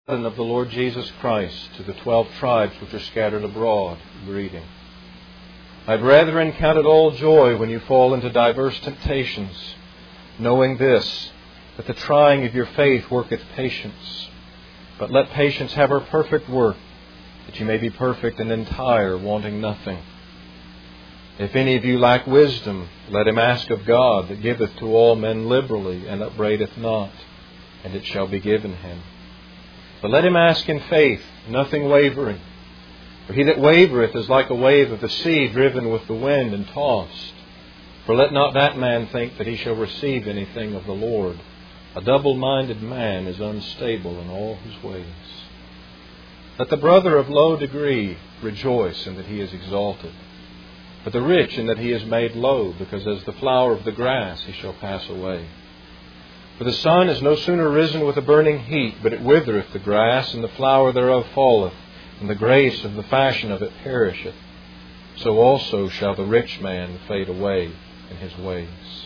And of the Lord Jesus Christ, to the 12 tribes which are scattered abroad, greeting. My brethren, count it all joy when you fall into diverse temptations, knowing this, that the trying of your faith worketh patience. But let patience have her perfect work, that you may be perfect and entire, wanting nothing. If any of you lack wisdom, let him ask of God, that giveth to all men liberally, and upbraideth not, and it shall be given him. But let him ask in faith, nothing wavering. For he that wavereth is like a wave of the sea, driven with the wind and tossed. For let not that man think that he shall receive anything of the Lord. A double-minded man is unstable in all his ways. Let the brother of low degree rejoice in that he is exalted, but the rich in that he is made low, because as the flower of the grass he shall pass away. For the sun is no sooner risen with a burning heat, but it withereth the grass, and the flower thereof falleth, and the grace of the fashion of it perisheth. So also shall the rich man fade away in his ways.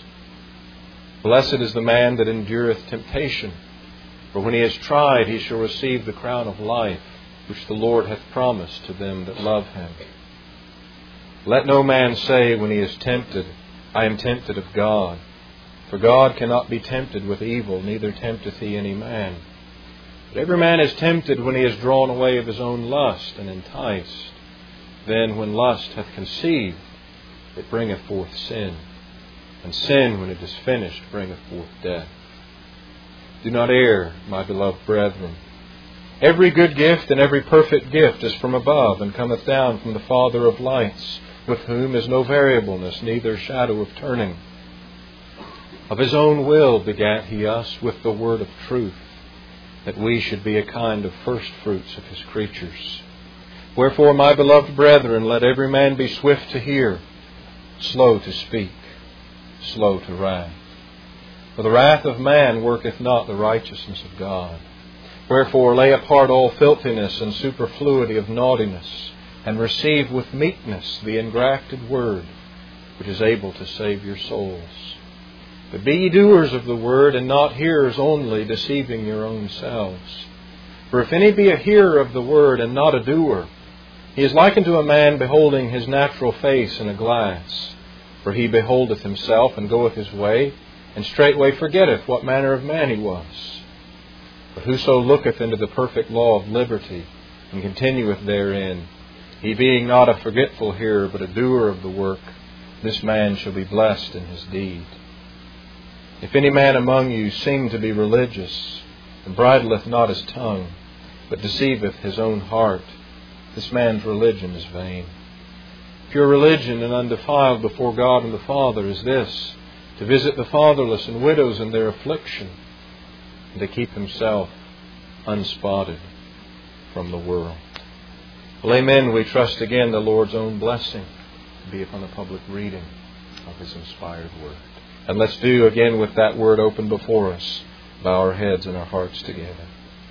Blessed is the man that endureth temptation, for when he is tried, he shall receive the crown of life, which the Lord hath promised to them that love him. Let no man say when he is tempted, I am tempted of God. For God cannot be tempted with evil, neither tempteth he any man. But every man is tempted when he is drawn away of his own lust and enticed. Then when lust hath conceived, it bringeth forth sin. And sin, when it is finished, bringeth forth death. Do not err, my beloved brethren. Every good gift and every perfect gift is from above, and cometh down from the Father of lights, with whom is no variableness, neither shadow of turning. Of his own will begat he us with the word of truth, that we should be a kind of first fruits of his creatures. Wherefore, my beloved brethren, let every man be swift to hear, slow to speak, slow to wrath. For the wrath of man worketh not the righteousness of God. Wherefore, lay apart all filthiness and superfluity of naughtiness, and receive with meekness the engrafted word, which is able to save your souls. But be ye doers of the word, and not hearers only, deceiving your own selves. For if any be a hearer of the word, and not a doer, he is like unto a man beholding his natural face in a glass. For he beholdeth himself, and goeth his way, and straightway forgetteth what manner of man he was. But whoso looketh into the perfect law of liberty, and continueth therein, he being not a forgetful hearer, but a doer of the work, this man shall be blessed in his deed. If any man among you seem to be religious, and bridleth not his tongue, but deceiveth his own heart, this man's religion is vain. Pure religion and undefiled before God and the Father is this, to visit the fatherless and widows in their affliction, and to keep himself unspotted from the world. Well, amen. We trust again the Lord's own blessing to be upon the public reading of His inspired Word. And let's do again with that Word open before us, bow our heads and our hearts together.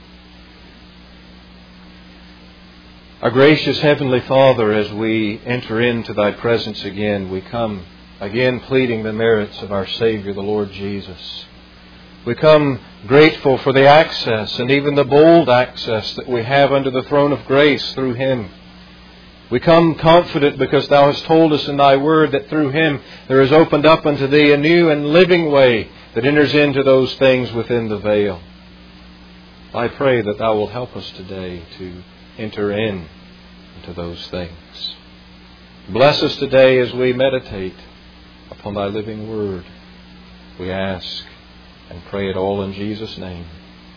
Our gracious Heavenly Father, as we enter into Thy presence again, we come again pleading the merits of our Savior, the Lord Jesus. We come grateful for the access and even the bold access that we have under the throne of grace through Him. We come confident because Thou hast told us in Thy Word that through Him there is opened up unto Thee a new and living way that enters into those things within the veil. I pray that Thou wilt help us today to enter into those things. Bless us today as we meditate upon Thy living Word. We ask and pray it all in Jesus' name.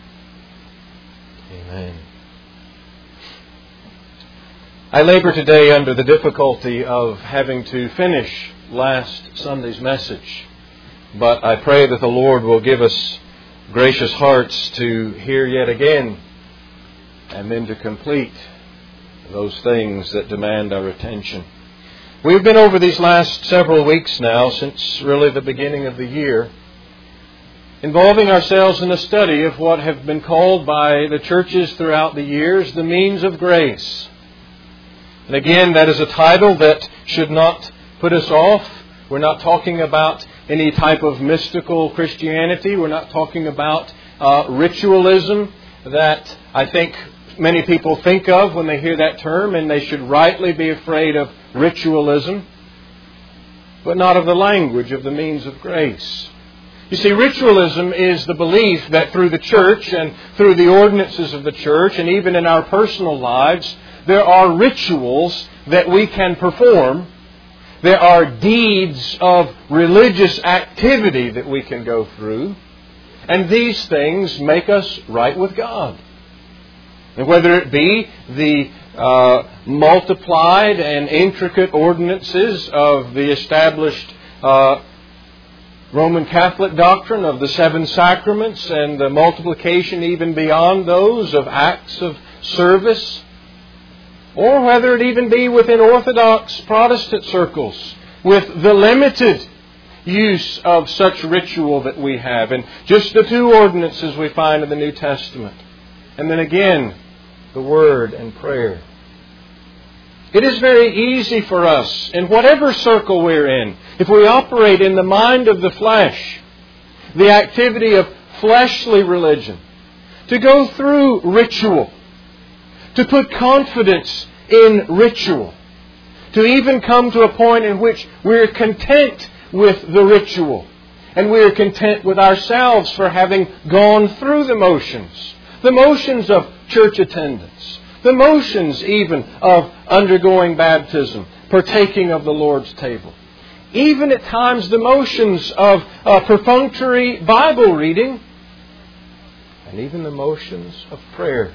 Amen. I labor today under the difficulty of having to finish last Sunday's message, but I pray that the Lord will give us gracious hearts to hear yet again and then to complete those things that demand our attention. We've been over these last several weeks now, since really the beginning of the year, involving ourselves in a study of what have been called by the churches throughout the years the means of grace. And again, that is a title that should not put us off. We're not talking about any type of mystical Christianity. We're not talking about ritualism. that I think many people think of when they hear that term, and they should rightly be afraid of ritualism, but not of the language of the means of grace. You see, ritualism is the belief that through the church and through the ordinances of the church and even in our personal lives, there are rituals that we can perform. There are deeds of religious activity that we can go through. And these things make us right with God. And whether it be the multiplied and intricate ordinances of the established Roman Catholic doctrine of the 7 sacraments and the multiplication even beyond those of acts of service, or whether it even be within Orthodox Protestant circles with the limited use of such ritual that we have, and just the 2 ordinances we find in the New Testament. And then again, the Word and prayer. It is very easy for us, in whatever circle we're in, if we operate in the mind of the flesh, the activity of fleshly religion, to go through ritual, to put confidence in ritual, to even come to a point in which we're content with the ritual, and we're content with ourselves for having gone through the motions of church attendance, the motions even of undergoing baptism, partaking of the Lord's table, even at times the motions of perfunctory Bible reading, and even the motions of prayer.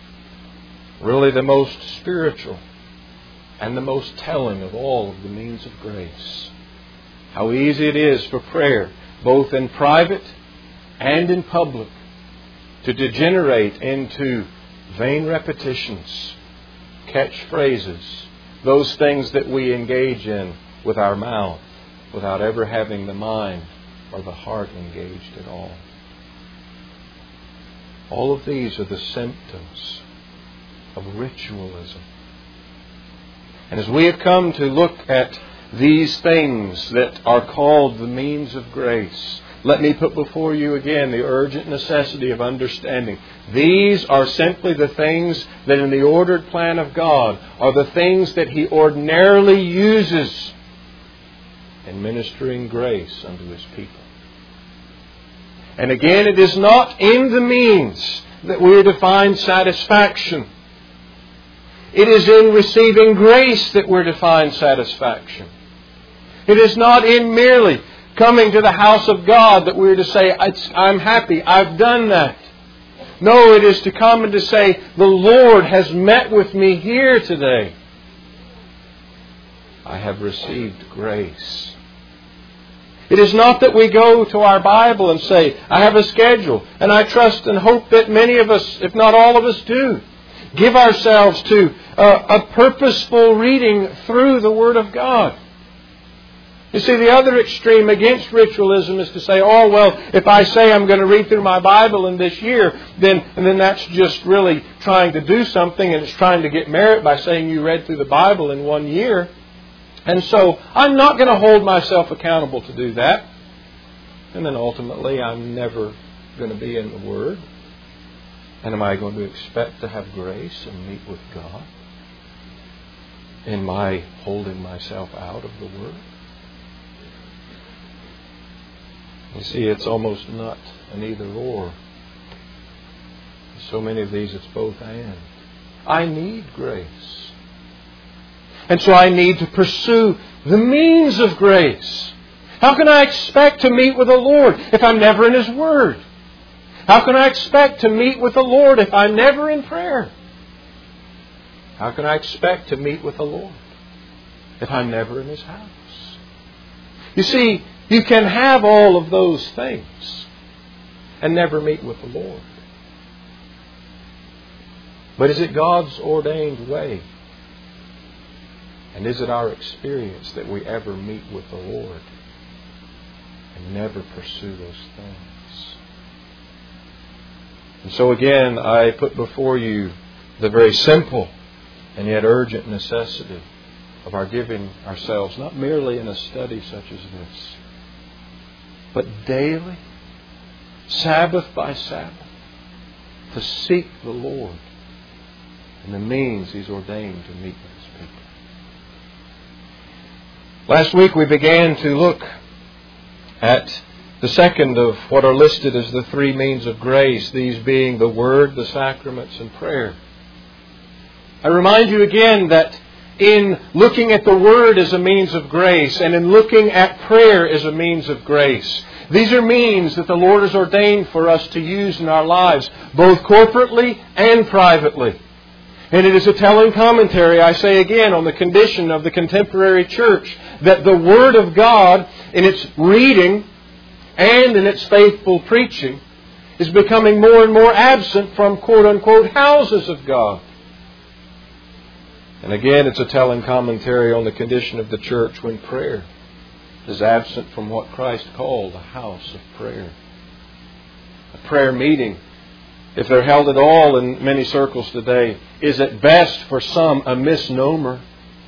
Really the most spiritual and the most telling of all of the means of grace. How easy it is for prayer, both in private and in public, to degenerate into vain repetitions, catchphrases, those things that we engage in with our mouth without ever having the mind or the heart engaged at all. All of these are the symptoms of ritualism. And as we have come to look at these things that are called the means of grace, let me put before you again the urgent necessity of understanding. These are simply the things that in the ordered plan of God are the things that He ordinarily uses in ministering grace unto His people. And again, it is not in the means that we are to find satisfaction. It is in receiving grace that we're to find satisfaction. It is not in merely coming to the house of God that we're to say, I'm happy, I've done that. No, it is to come and to say, the Lord has met with me here today. I have received grace. It is not that we go to our Bible and say, I have a schedule, and I trust and hope that many of us, if not all of us, do. Give ourselves to a purposeful reading through the Word of God. You see, the other extreme against ritualism is to say, oh, well, if I say I'm going to read through my Bible in this year, then that's just really trying to do something, and it's trying to get merit by saying you read through the Bible in 1 year. And so I'm not going to hold myself accountable to do that. And then ultimately I'm never going to be in the Word. And am I going to expect to have grace and meet with God in my holding myself out of the Word? You see, it's almost not an either or. So many of these, it's both and. I need grace. And so I need to pursue the means of grace. How can I expect to meet with the Lord if I'm never in His Word? How can I expect to meet with the Lord if I'm never in prayer? How can I expect to meet with the Lord if I'm never in His house? You see, you can have all of those things and never meet with the Lord. But is it God's ordained way? And is it our experience that we ever meet with the Lord and never pursue those things? And so again, I put before you the very simple and yet urgent necessity of our giving ourselves, not merely in a study such as this, but daily, Sabbath by Sabbath, to seek the Lord and the means He's ordained to meet with His people. Last week we began to look at the second of what are listed as the three means of grace, these being the Word, the sacraments, and prayer. I remind you again that in looking at the Word as a means of grace and in looking at prayer as a means of grace, these are means that the Lord has ordained for us to use in our lives, both corporately and privately. And it is a telling commentary, I say again, on the condition of the contemporary church, that the Word of God, in its reading and in its faithful preaching, is becoming more and more absent from quote-unquote houses of God. And again, it's a telling commentary on the condition of the church when prayer is absent from what Christ called a house of prayer. A prayer meeting, if they're held at all in many circles today, is at best for some a misnomer.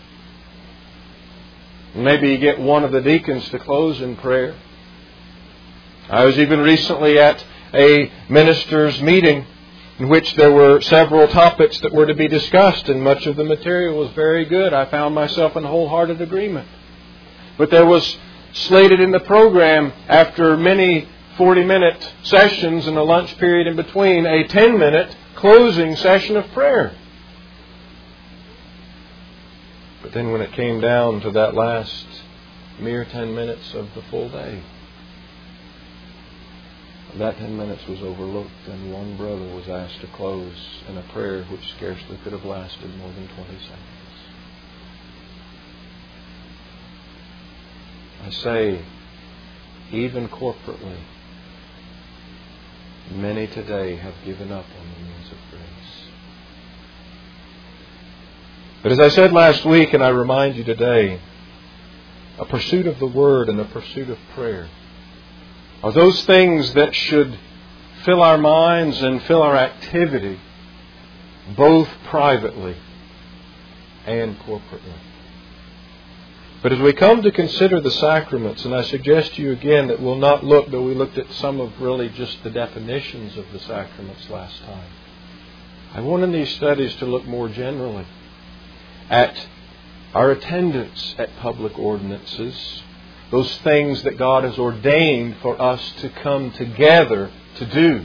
Maybe you get one of the deacons to close in prayer. I was even recently at a ministers' meeting in which there were several topics that were to be discussed, and much of the material was very good. I found myself in wholehearted agreement. But there was slated in the program, after many 40-minute sessions and a lunch period in between, a 10-minute closing session of prayer. But then when it came down to that last mere 10 minutes of the full day, that 10 minutes was overlooked, and one brother was asked to close in a prayer which scarcely could have lasted more than 20 seconds. I say, even corporately, many today have given up on the means of grace. But as I said last week, and I remind you today, a pursuit of the Word and a pursuit of prayer are those things that should fill our minds and fill our activity, both privately and corporately. But as we come to consider the sacraments, and I suggest to you again that we'll not look, though we looked at some of really just the definitions of the sacraments last time, I want in these studies to look more generally at our attendance at public ordinances, those things that God has ordained for us to come together to do.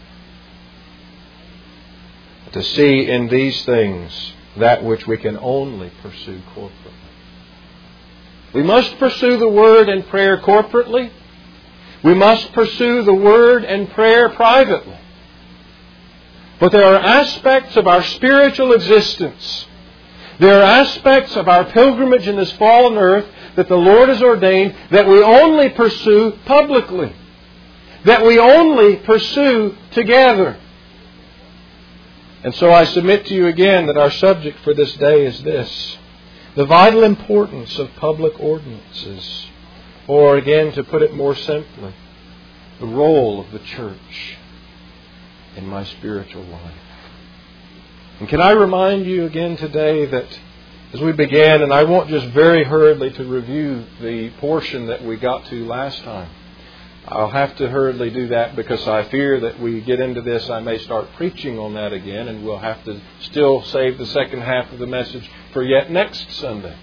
To see in these things that which we can only pursue corporately. We must pursue the Word and prayer corporately. We must pursue the Word and prayer privately. But there are aspects of our spiritual existence, there are aspects of our pilgrimage in this fallen earth that the Lord has ordained that we only pursue publicly, that we only pursue together. And so I submit to you again that our subject for this day is this: the vital importance of public ordinances, or again, to put it more simply, the role of the church in my spiritual life. And can I remind you again today that as we began, and I want just very hurriedly to review the portion that we got to last time. I'll have to hurriedly do that because I fear that we get into this, I may start preaching on that again, and we'll have to still save the second half of the message for yet next Sunday.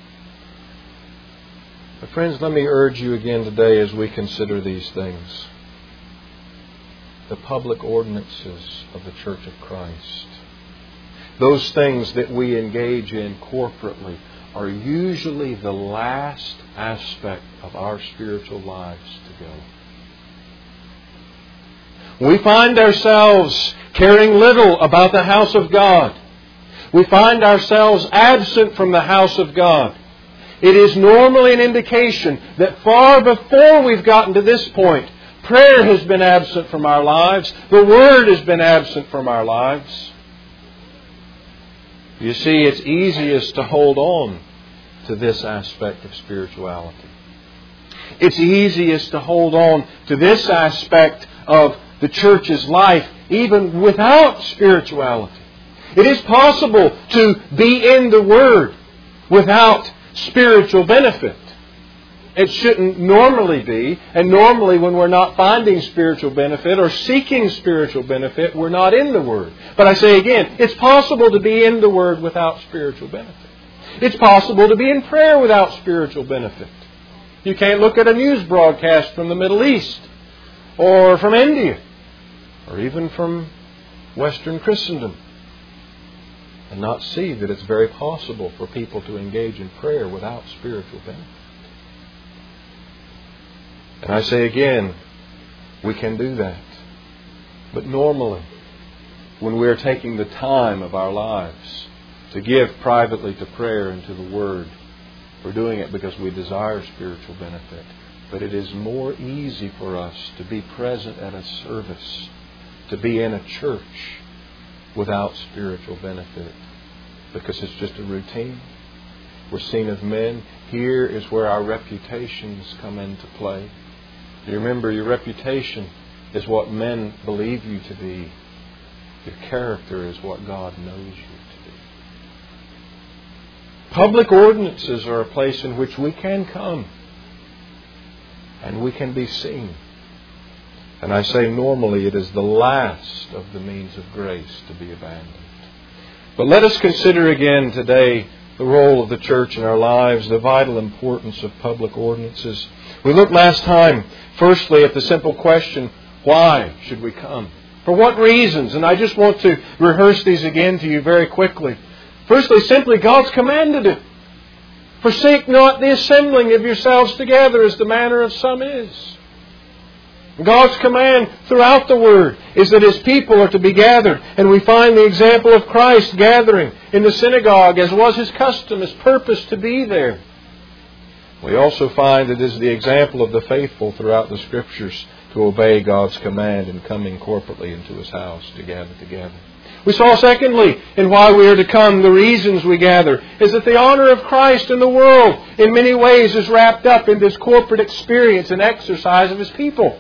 But friends, let me urge you again today as we consider these things. The public ordinances of the Church of Christ. Those things that we engage in corporately are usually the last aspect of our spiritual lives to go. We find ourselves caring little about the house of God. We find ourselves absent from the house of God. It is normally an indication that far before we've gotten to this point, prayer has been absent from our lives. The Word has been absent from our lives. You see, it's easiest to hold on to this aspect of spirituality. It's easiest to hold on to this aspect of the church's life even without spirituality. It is possible to be in the Word without spiritual benefit. It shouldn't normally be. And normally when we're not finding spiritual benefit or seeking spiritual benefit, we're not in the Word. But I say again, it's possible to be in the Word without spiritual benefit. It's possible to be in prayer without spiritual benefit. You can't look at a news broadcast from the Middle East or from India or even from Western Christendom and not see that it's very possible for people to engage in prayer without spiritual benefit. And I say again, we can do that. But normally, when we are taking the time of our lives to give privately to prayer and to the Word, we're doing it because we desire spiritual benefit. But it is more easy for us to be present at a service, to be in a church without spiritual benefit, because it's just a routine. We're seen as men. Here is where our reputations come into play. You remember, your reputation is what men believe you to be. Your character is what God knows you to be. Public ordinances are a place in which we can come and we can be seen. And I say normally it is the last of the means of grace to be abandoned. But let us consider again today the role of the church in our lives, the vital importance of public ordinances. We looked last time, firstly, at the simple question, why should we come? For what reasons? And I just want to rehearse these again to you very quickly. Firstly, simply, God's commanded it. Forsake not the assembling of yourselves together, as the manner of some is. God's command throughout the Word is that His people are to be gathered. And we find the example of Christ gathering in the synagogue, as was His custom, His purpose to be there. We also find it is the example of the faithful throughout the Scriptures to obey God's command in coming corporately into His house to gather together. We saw, secondly, in why we are to come, the reasons we gather, is that the honor of Christ in the world in many ways is wrapped up in this corporate experience and exercise of His people.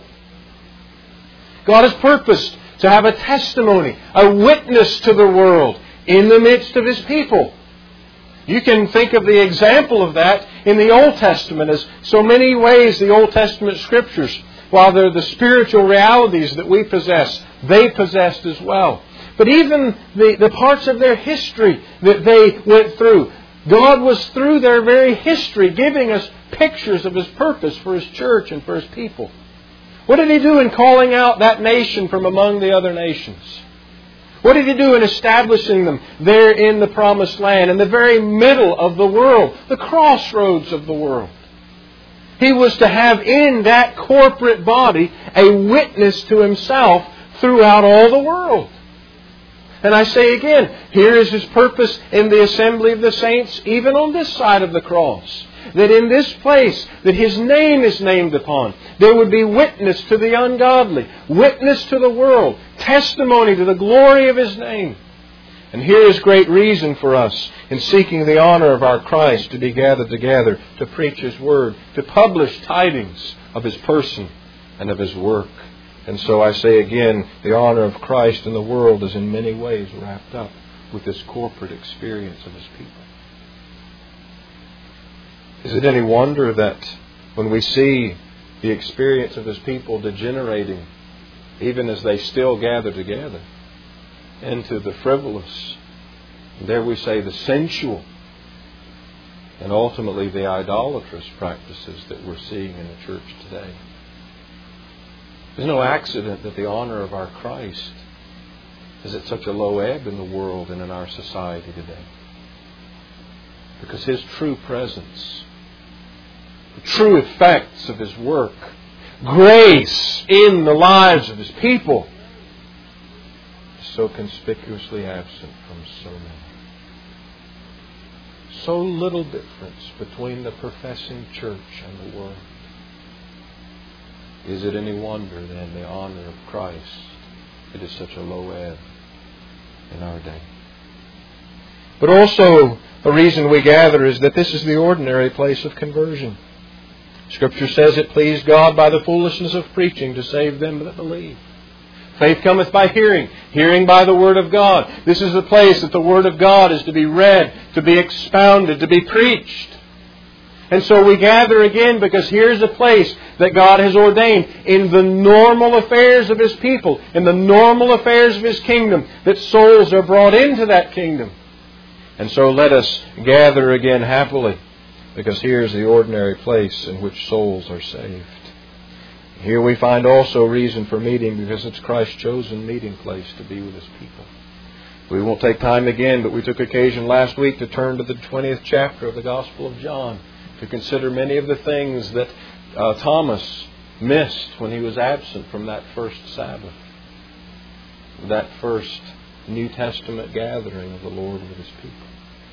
God has purposed to have a testimony, a witness to the world in the midst of His people. You can think of the example of that in the Old Testament, as so many ways the Old Testament Scriptures, while they're the spiritual realities that we possess, they possessed as well. But even the parts of their history that they went through, God was through their very history giving us pictures of His purpose for His church and for His people. What did He do in calling out that nation from among the other nations? What did He do in establishing them there in the Promised Land, in the very middle of the world, the crossroads of the world? He was to have in that corporate body a witness to Himself throughout all the world. And I say again, here is His purpose in the assembly of the saints, even on this side of the cross. That in this place, that His name is named upon, there would be witness to the ungodly, witness to the world, testimony to the glory of His name. And here is great reason for us in seeking the honor of our Christ to be gathered together, to preach His Word, to publish tidings of His person and of His work. And so I say again, the honor of Christ in the world is in many ways wrapped up with this corporate experience of His people. Is it any wonder that when we see the experience of His people degenerating, even as they still gather together, into the frivolous, and there we say the sensual, and ultimately the idolatrous practices that we're seeing in the church today? There's no accident that the honor of our Christ is at such a low ebb in the world and in our society today. Because His true presence, the true effects of His work, grace in the lives of His people, is so conspicuously absent from so many. So little difference between the professing church and the world. Is it any wonder then the honor of Christ, it is such a low ebb in our day? But also a reason we gather is that this is the ordinary place of conversion. Scripture says it pleased God by the foolishness of preaching to save them that believe. Faith cometh by hearing, hearing by the Word of God. This is the place that the Word of God is to be read, to be expounded, to be preached. And so we gather again because here's a place that God has ordained in the normal affairs of His people, in the normal affairs of His kingdom, that souls are brought into that kingdom. And so let us gather again happily, because here's the ordinary place in which souls are saved. Here we find also reason for meeting, because it's Christ's chosen meeting place to be with His people. We won't take time again, but we took occasion last week to turn to the 20th chapter of the Gospel of John to consider many of the things that Thomas missed when he was absent from that first Sabbath, that first New Testament gathering of the Lord with His people.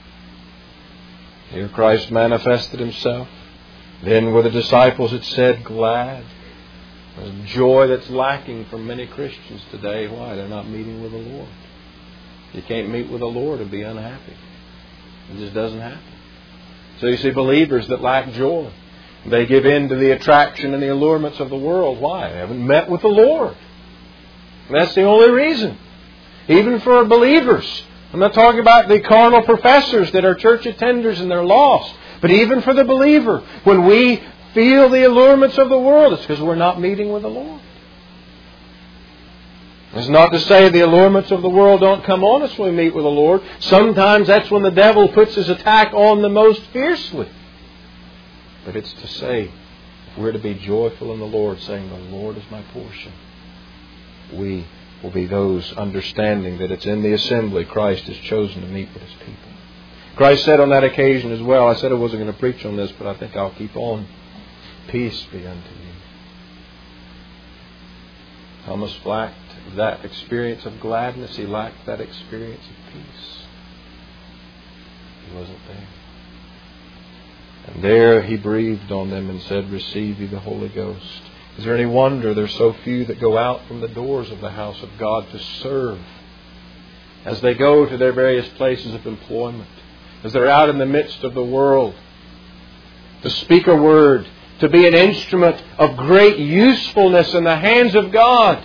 Here Christ manifested Himself. Then were the disciples, it said, glad. There's joy that's lacking from many Christians today. Why? They're not meeting with the Lord. You can't meet with the Lord and be unhappy. It just doesn't happen. So you see believers that lack joy. They give in to the attraction and the allurements of the world. Why? They haven't met with the Lord. And that's the only reason. Even for believers. I'm not talking about the carnal professors that are church attenders and they're lost. But even for the believer, when we feel the allurements of the world, it's because we're not meeting with the Lord. It's not to say the allurements of the world don't come on us when we meet with the Lord. Sometimes that's when the devil puts his attack on the most fiercely. But it's to say, if we're to be joyful in the Lord, saying, the Lord is my portion, we will be those understanding that it's in the assembly Christ has chosen to meet with His people. Christ said on that occasion as well, I said I wasn't going to preach on this, but I think I'll keep on. Peace be unto you. Thomas lacked that experience of gladness. He lacked that experience of peace. He wasn't there. And there He breathed on them and said, receive ye the Holy Ghost. Is there any wonder there's so few that go out from the doors of the house of God to serve as they go to their various places of employment, as they're out in the midst of the world, to speak a word, to be an instrument of great usefulness in the hands of God?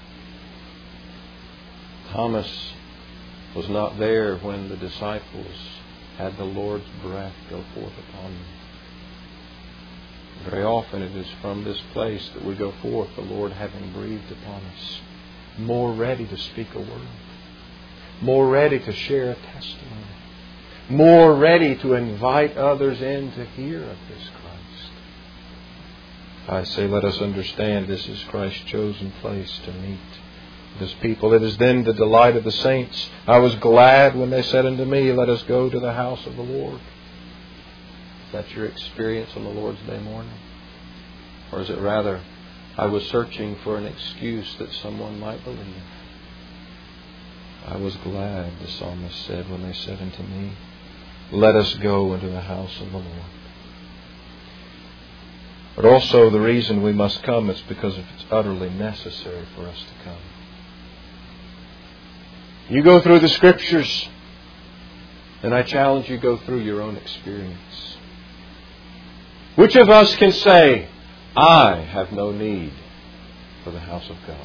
Thomas was not there when the disciples had the Lord's breath go forth upon them. Very often it is from this place that we go forth, the Lord having breathed upon us, more ready to speak a word, more ready to share a testimony, more ready to invite others in to hear of this Christ. I say, let us understand this is Christ's chosen place to meet His people. It is then the delight of the saints. I was glad when they said unto me, let us go to the house of the Lord. Is that your experience on the Lord's Day morning? Or is it rather, I was searching for an excuse that someone might believe? I was glad, the psalmist said, when they said unto me, let us go into the house of the Lord. But also the reason we must come is because it's utterly necessary for us to come. You go through the Scriptures, and I challenge you to go through your own experience. Which of us can say, I have no need for the house of God?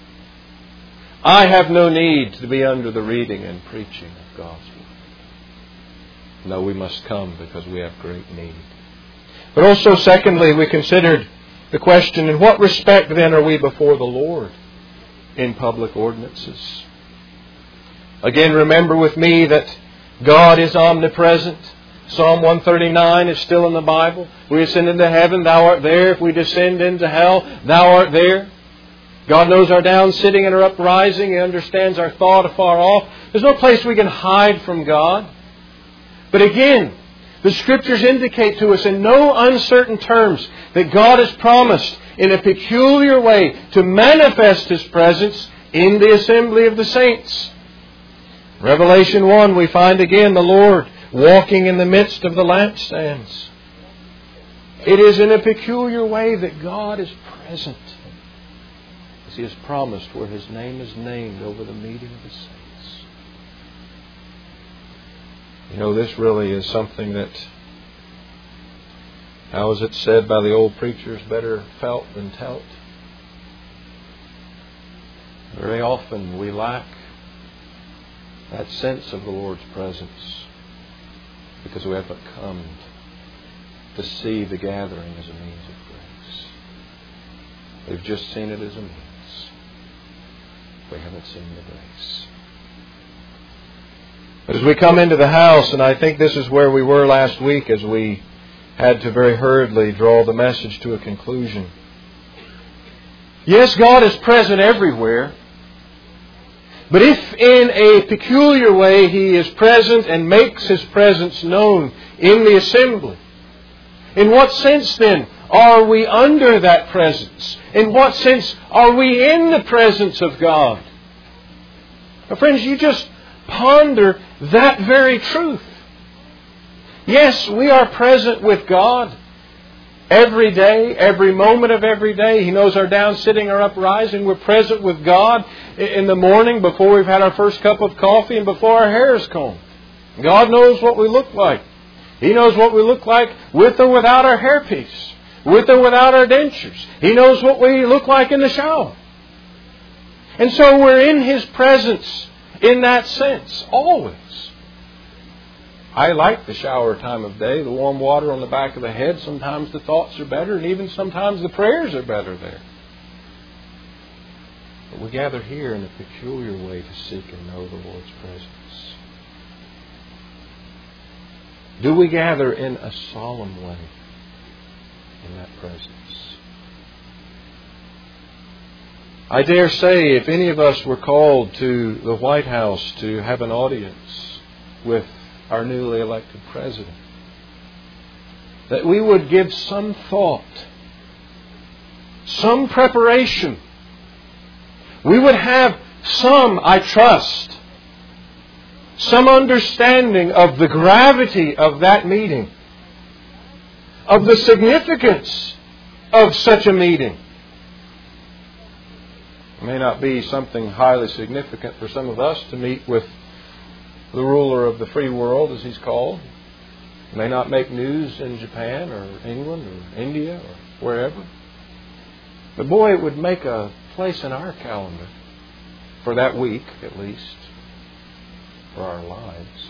I have no need to be under the reading and preaching of God's Word. No, we must come because we have great need. But also, secondly, we considered the question, in what respect then are we before the Lord in public ordinances? Again, remember with me that God is omnipresent. Psalm 139 is still in the Bible. We ascend into heaven, Thou art there. If we descend into hell, Thou art there. God knows our down sitting and our uprising. He understands our thought afar off. There's no place we can hide from God. But again, the Scriptures indicate to us in no uncertain terms that God has promised in a peculiar way to manifest His presence in the assembly of the saints. Revelation 1, we find again the Lord walking in the midst of the lampstands. It is in a peculiar way that God is present, as He has promised, where His name is named over the meeting of the saints. You know, this really is something that, how is it said by the old preachers, better felt than telt? Very often we lack that sense of the Lord's presence because we haven't come to see the gathering as a means of grace. We've just seen it as a means. We haven't seen the grace. But as we come into the house, and I think this is where we were last week as we had to very hurriedly draw the message to a conclusion. Yes, God is present everywhere. But if in a peculiar way He is present and makes His presence known in the assembly, in what sense then are we under that presence? In what sense are we in the presence of God? Now, friends, you just ponder that very truth. Yes, we are present with God every day, every moment of every day. He knows our down sitting or uprising. We're present with God in the morning before we've had our first cup of coffee and before our hair is combed. God knows what we look like. He knows what we look like with or without our hairpiece, with or without our dentures. He knows what we look like in the shower. And so we're in His presence in that sense, always. I like the shower time of day, the warm water on the back of the head. Sometimes the thoughts are better, and even sometimes the prayers are better there. But we gather here in a peculiar way to seek and know the Lord's presence. Do we gather in a solemn way in that presence? I dare say if any of us were called to the White House to have an audience with our newly elected President, that we would give some thought, some preparation. We would have some, I trust, some understanding of the gravity of that meeting, of the significance of such a meeting. It may not be something highly significant for some of us to meet with the ruler of the free world, as he's called. It may not make news in Japan or England or India or wherever. But boy, it would make a place in our calendar for that week, at least, for our lives.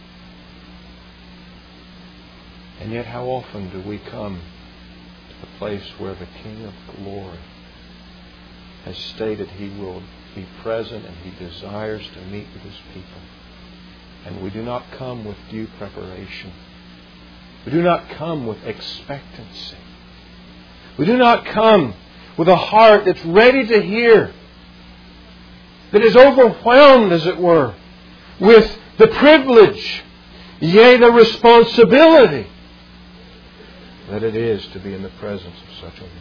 And yet how often do we come to the place where the King of Glory has stated He will be present and He desires to meet with His people. And we do not come with due preparation. We do not come with expectancy. We do not come with a heart that's ready to hear, that is overwhelmed, as it were, with the privilege, yea, the responsibility that it is to be in the presence of such a one.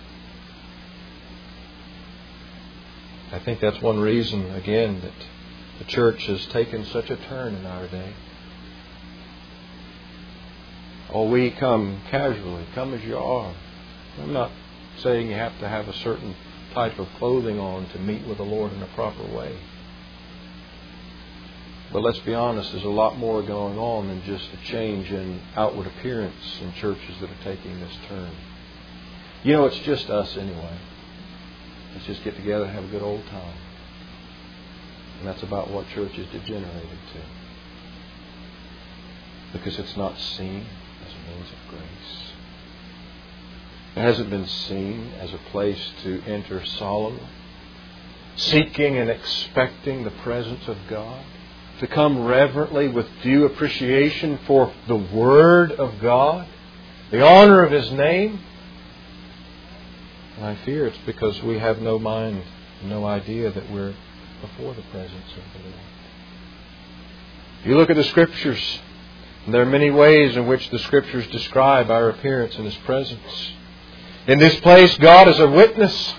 I think that's one reason, again, that the church has taken such a turn in our day. Oh, we come casually, come as you are. I'm not saying you have to have a certain type of clothing on to meet with the Lord in a proper way. But let's be honest, there's a lot more going on than just a change in outward appearance in churches that are taking this turn. You know, it's just us anyway. Let's just get together and have a good old time. And that's about what church is degenerated to. Because it's not seen as a means of grace. It hasn't been seen as a place to enter solemnly, seeking and expecting the presence of God, to come reverently with due appreciation for the Word of God, the honor of His name. And I fear it's because we have no mind, no idea that we're before the presence of the Lord. You look at the Scriptures, and there are many ways in which the Scriptures describe our appearance in His presence. In this place, God is a witness.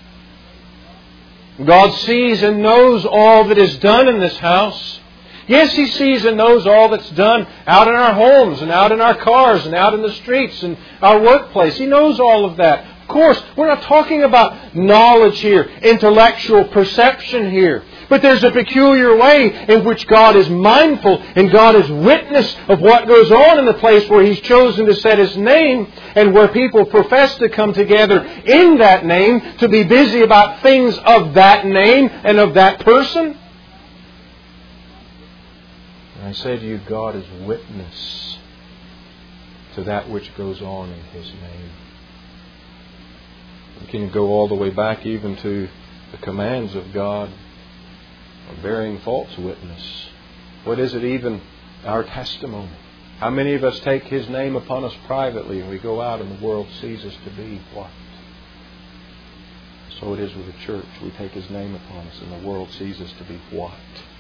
God sees and knows all that is done in this house. Yes, He sees and knows all that's done out in our homes and out in our cars and out in the streets and our workplace. He knows all of that. Of course, we're not talking about knowledge here, intellectual perception here. But there's a peculiar way in which God is mindful and God is witness of what goes on in the place where He's chosen to set His name and where people profess to come together in that name to be busy about things of that name and of that person. And I say to you, God is witness to that which goes on in His name. We can go all the way back even to the commands of God of bearing false witness. What is it even? Our testimony. How many of us take His name upon us privately and we go out and the world sees us to be what? So it is with the church. We take His name upon us and the world sees us to be what?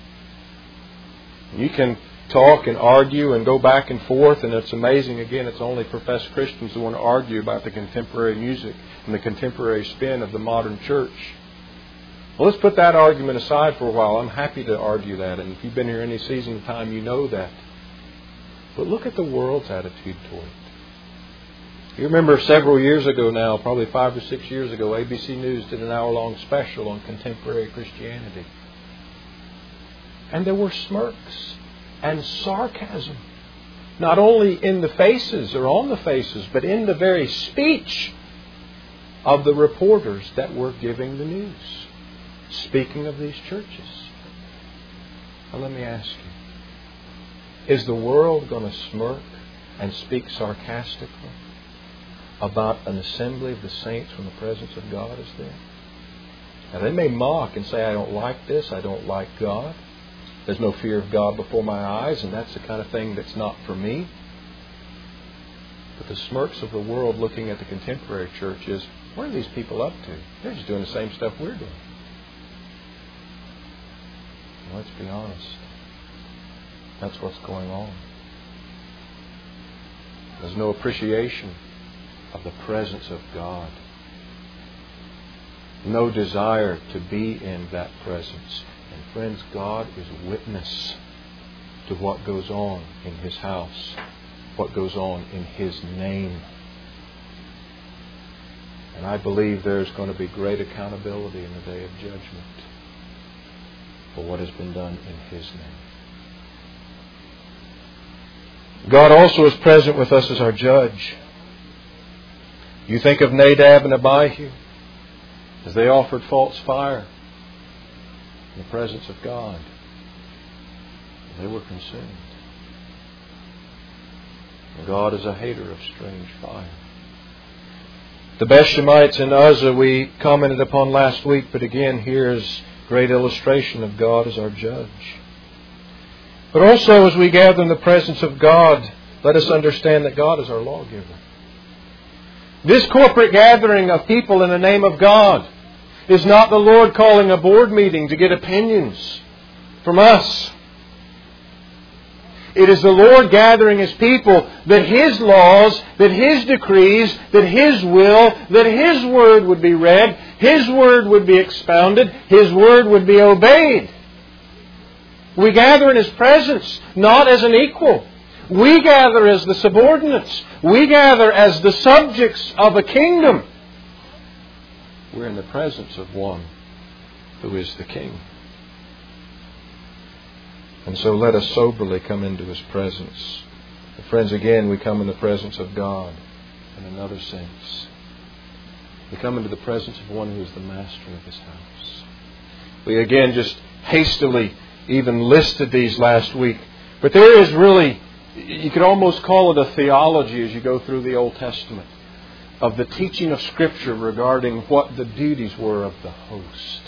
You can talk and argue and go back and forth, and it's amazing. Again, it's only professed Christians who want to argue about the contemporary music and the contemporary spin of the modern church. Well, let's put that argument aside for a while. I'm happy to argue that, and if you've been here any season of time, you know that. But look at the world's attitude toward it. You remember several years ago now, probably 5 or 6 years ago, ABC News did an hour-long special on contemporary Christianity. And there were smirks and sarcasm, not only in the faces or on the faces, but in the very speech of the reporters that were giving the news, speaking of these churches. Now let me ask you, is the world going to smirk and speak sarcastically about an assembly of the saints when the presence of God is there? Now they may mock and say, I don't like this, I don't like God. There's no fear of God before my eyes, and that's the kind of thing that's not for me. But the smirks of the world looking at the contemporary church is, what are these people up to? They're just doing the same stuff we're doing. Well, let's be honest. That's what's going on. There's no appreciation of the presence of God. No desire to be in that presence. And friends, God is witness to what goes on in His house, what goes on in His name. And I believe there's going to be great accountability in the day of judgment for what has been done in His name. God also is present with us as our judge. You think of Nadab and Abihu as they offered false fire in the presence of God. They were consumed. And God is a hater of strange fire. The Beth-Shemites in Uzzah we commented upon last week, but again here is great illustration of God as our judge. But also as we gather in the presence of God, let us understand that God is our lawgiver. This corporate gathering of people in the name of God is not the Lord calling a board meeting to get opinions from us. It is the Lord gathering His people that His laws, that His decrees, that His will, that His Word would be read, His Word would be expounded, His Word would be obeyed. We gather in His presence, not as an equal. We gather as the subordinates. We gather as the subjects of a kingdom. We're in the presence of one who is the King. And so let us soberly come into His presence. And friends, again, we come in the presence of God in another sense. We come into the presence of one who is the master of His house. We again just hastily even listed these last week. But there is really, you could almost call it a theology as you go through the Old Testament, of the teaching of Scripture regarding what the duties were of the host.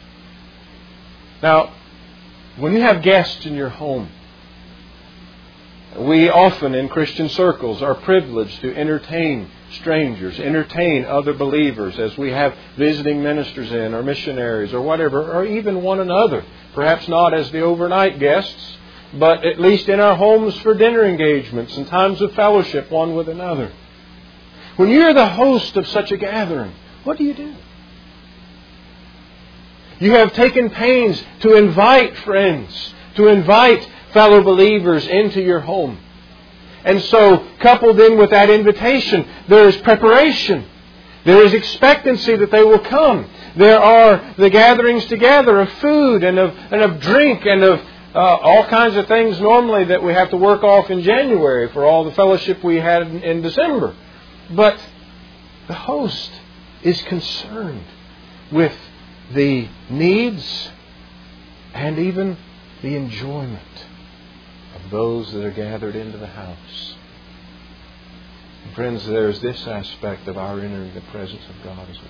Now, when you have guests in your home, we often in Christian circles are privileged to entertain strangers, entertain other believers as we have visiting ministers in, or missionaries, or whatever, or even one another. Perhaps not as the overnight guests, but at least in our homes for dinner engagements and times of fellowship one with another. When you're the host of such a gathering, what do? You have taken pains to invite friends, to invite fellow believers into your home. And so, coupled in with that invitation, there is preparation. There is expectancy that they will come. There are the gatherings together of food and of drink and of all kinds of things normally that we have to work off in January for all the fellowship we had in December. But the host is concerned with the needs and even the enjoyment of those that are gathered into the house. Friends, there's this aspect of our entering the presence of God as well.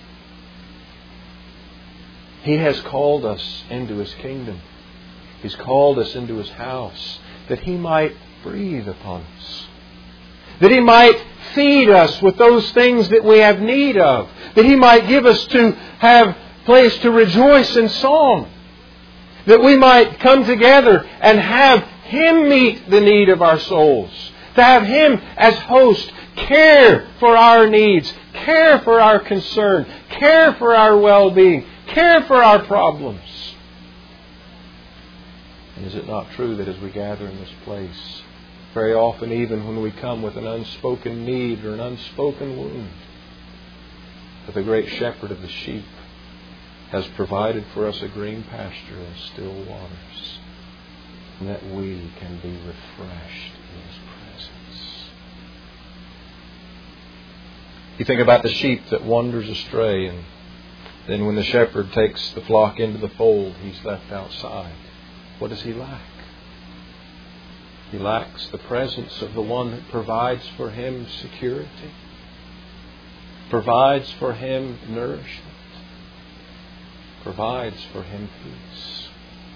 He has called us into His kingdom. He's called us into His house that He might breathe upon us. That He might feed us with those things that we have need of. That He might give us to have place to rejoice in song. That we might come together and have Him meet the need of our souls. To have Him as host care for our needs, care for our concern, care for our well-being, care for our problems. And is it not true that as we gather in this place, very often even when we come with an unspoken need or an unspoken wound, that the great shepherd of the sheep has provided for us a green pasture and still waters, and that we can be refreshed in His presence. You think about the sheep that wanders astray, and then when the shepherd takes the flock into the fold, he's left outside. What does he lack? He lacks the presence of the one that provides for him security, provides for him nourishment, provides for him peace.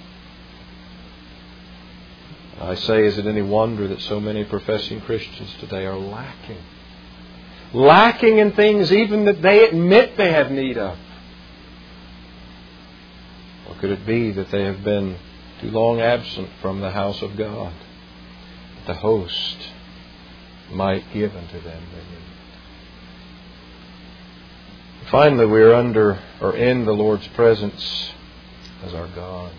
I say, is it any wonder that so many professing Christians today are lacking in things even that they admit they have need of? Or could it be that they have been too long absent from the house of God, that the host might give unto them their need? Finally, we are under or in the Lord's presence as our God.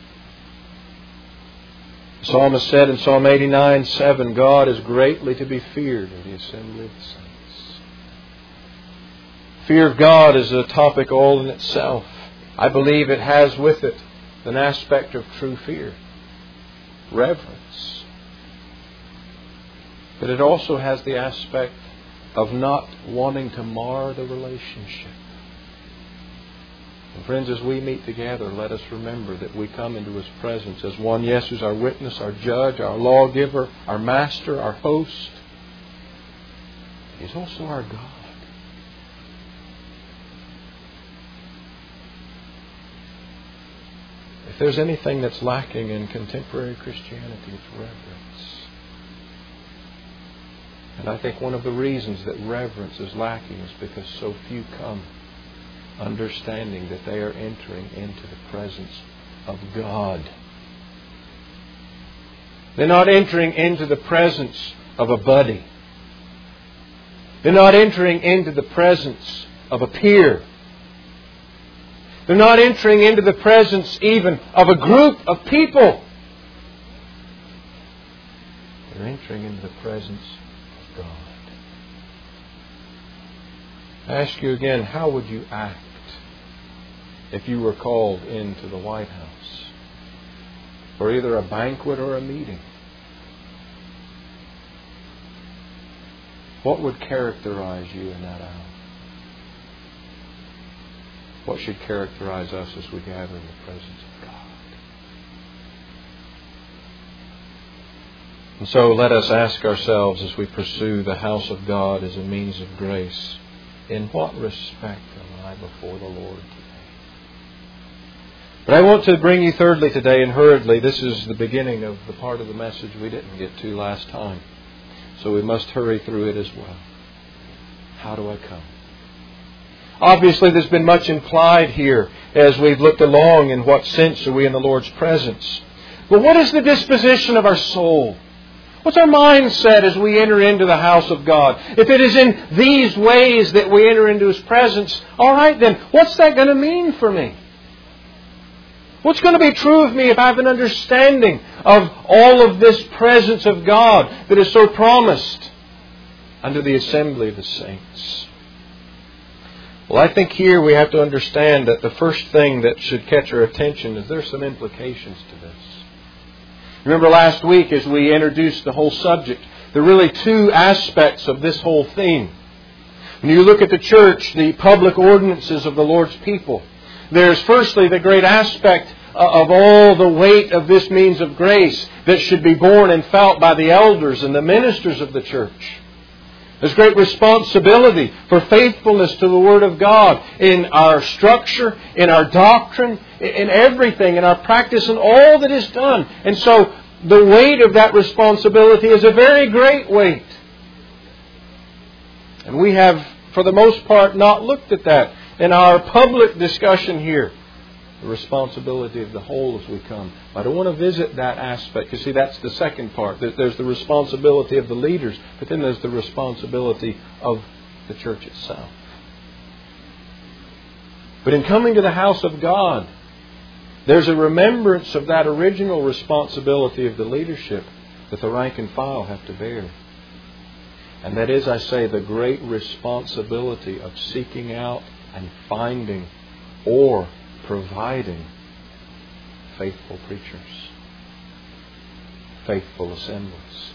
The psalmist said in Psalm 89:7, God is greatly to be feared in the assembly of the saints. Fear of God is a topic all in itself. I believe it has with it an aspect of true fear, reverence. But it also has the aspect of not wanting to mar the relationship. And friends, as we meet together, let us remember that we come into His presence as one, yes, who's our witness, our judge, our lawgiver, our master, our host. He's also our God. If there's anything that's lacking in contemporary Christianity, it's reverence. And I think one of the reasons that reverence is lacking is because so few come understanding that they are entering into the presence of God. They're not entering into the presence of a buddy. They're not entering into the presence of a peer. They're not entering into the presence even of a group of people. They're entering into the presence of God. I ask you again, how would you act if you were called into the White House for either a banquet or a meeting? What would characterize you in that hour? What should characterize us as we gather in the presence of God? And so let us ask ourselves as we pursue the house of God as a means of grace, in what respect am I before the Lord today? But I want to bring you thirdly today, and hurriedly, this is the beginning of the part of the message we didn't get to last time. So we must hurry through it as well. How do I come? Obviously, there's been much implied here as we've looked along. In what sense are we in the Lord's presence? But what is the disposition of our soul? What's our mindset as we enter into the house of God? If it is in these ways that we enter into His presence, all right then, what's that going to mean for me? What's going to be true of me if I have an understanding of all of this presence of God that is so promised under the assembly of the saints? Well, I think here we have to understand that the first thing that should catch our attention is there's some implications to this. Remember last week as we introduced the whole subject, there are really two aspects of this whole theme. When you look at the church, the public ordinances of the Lord's people, there's firstly the great aspect of all the weight of this means of grace that should be borne and felt by the elders and the ministers of the church. There's great responsibility for faithfulness to the Word of God in our structure, in our doctrine, in everything, in our practice, and all that is done. And so the weight of that responsibility is a very great weight. And we have, for the most part, not looked at that in our public discussion here. The responsibility of the whole as we come. I don't want to visit that aspect. You see, that's the second part. There's the responsibility of the leaders, but then there's the responsibility of the church itself. But in coming to the house of God, there's a remembrance of that original responsibility of the leadership that the rank and file have to bear. And that is, I say, the great responsibility of seeking out and finding or providing faithful preachers, faithful assemblies.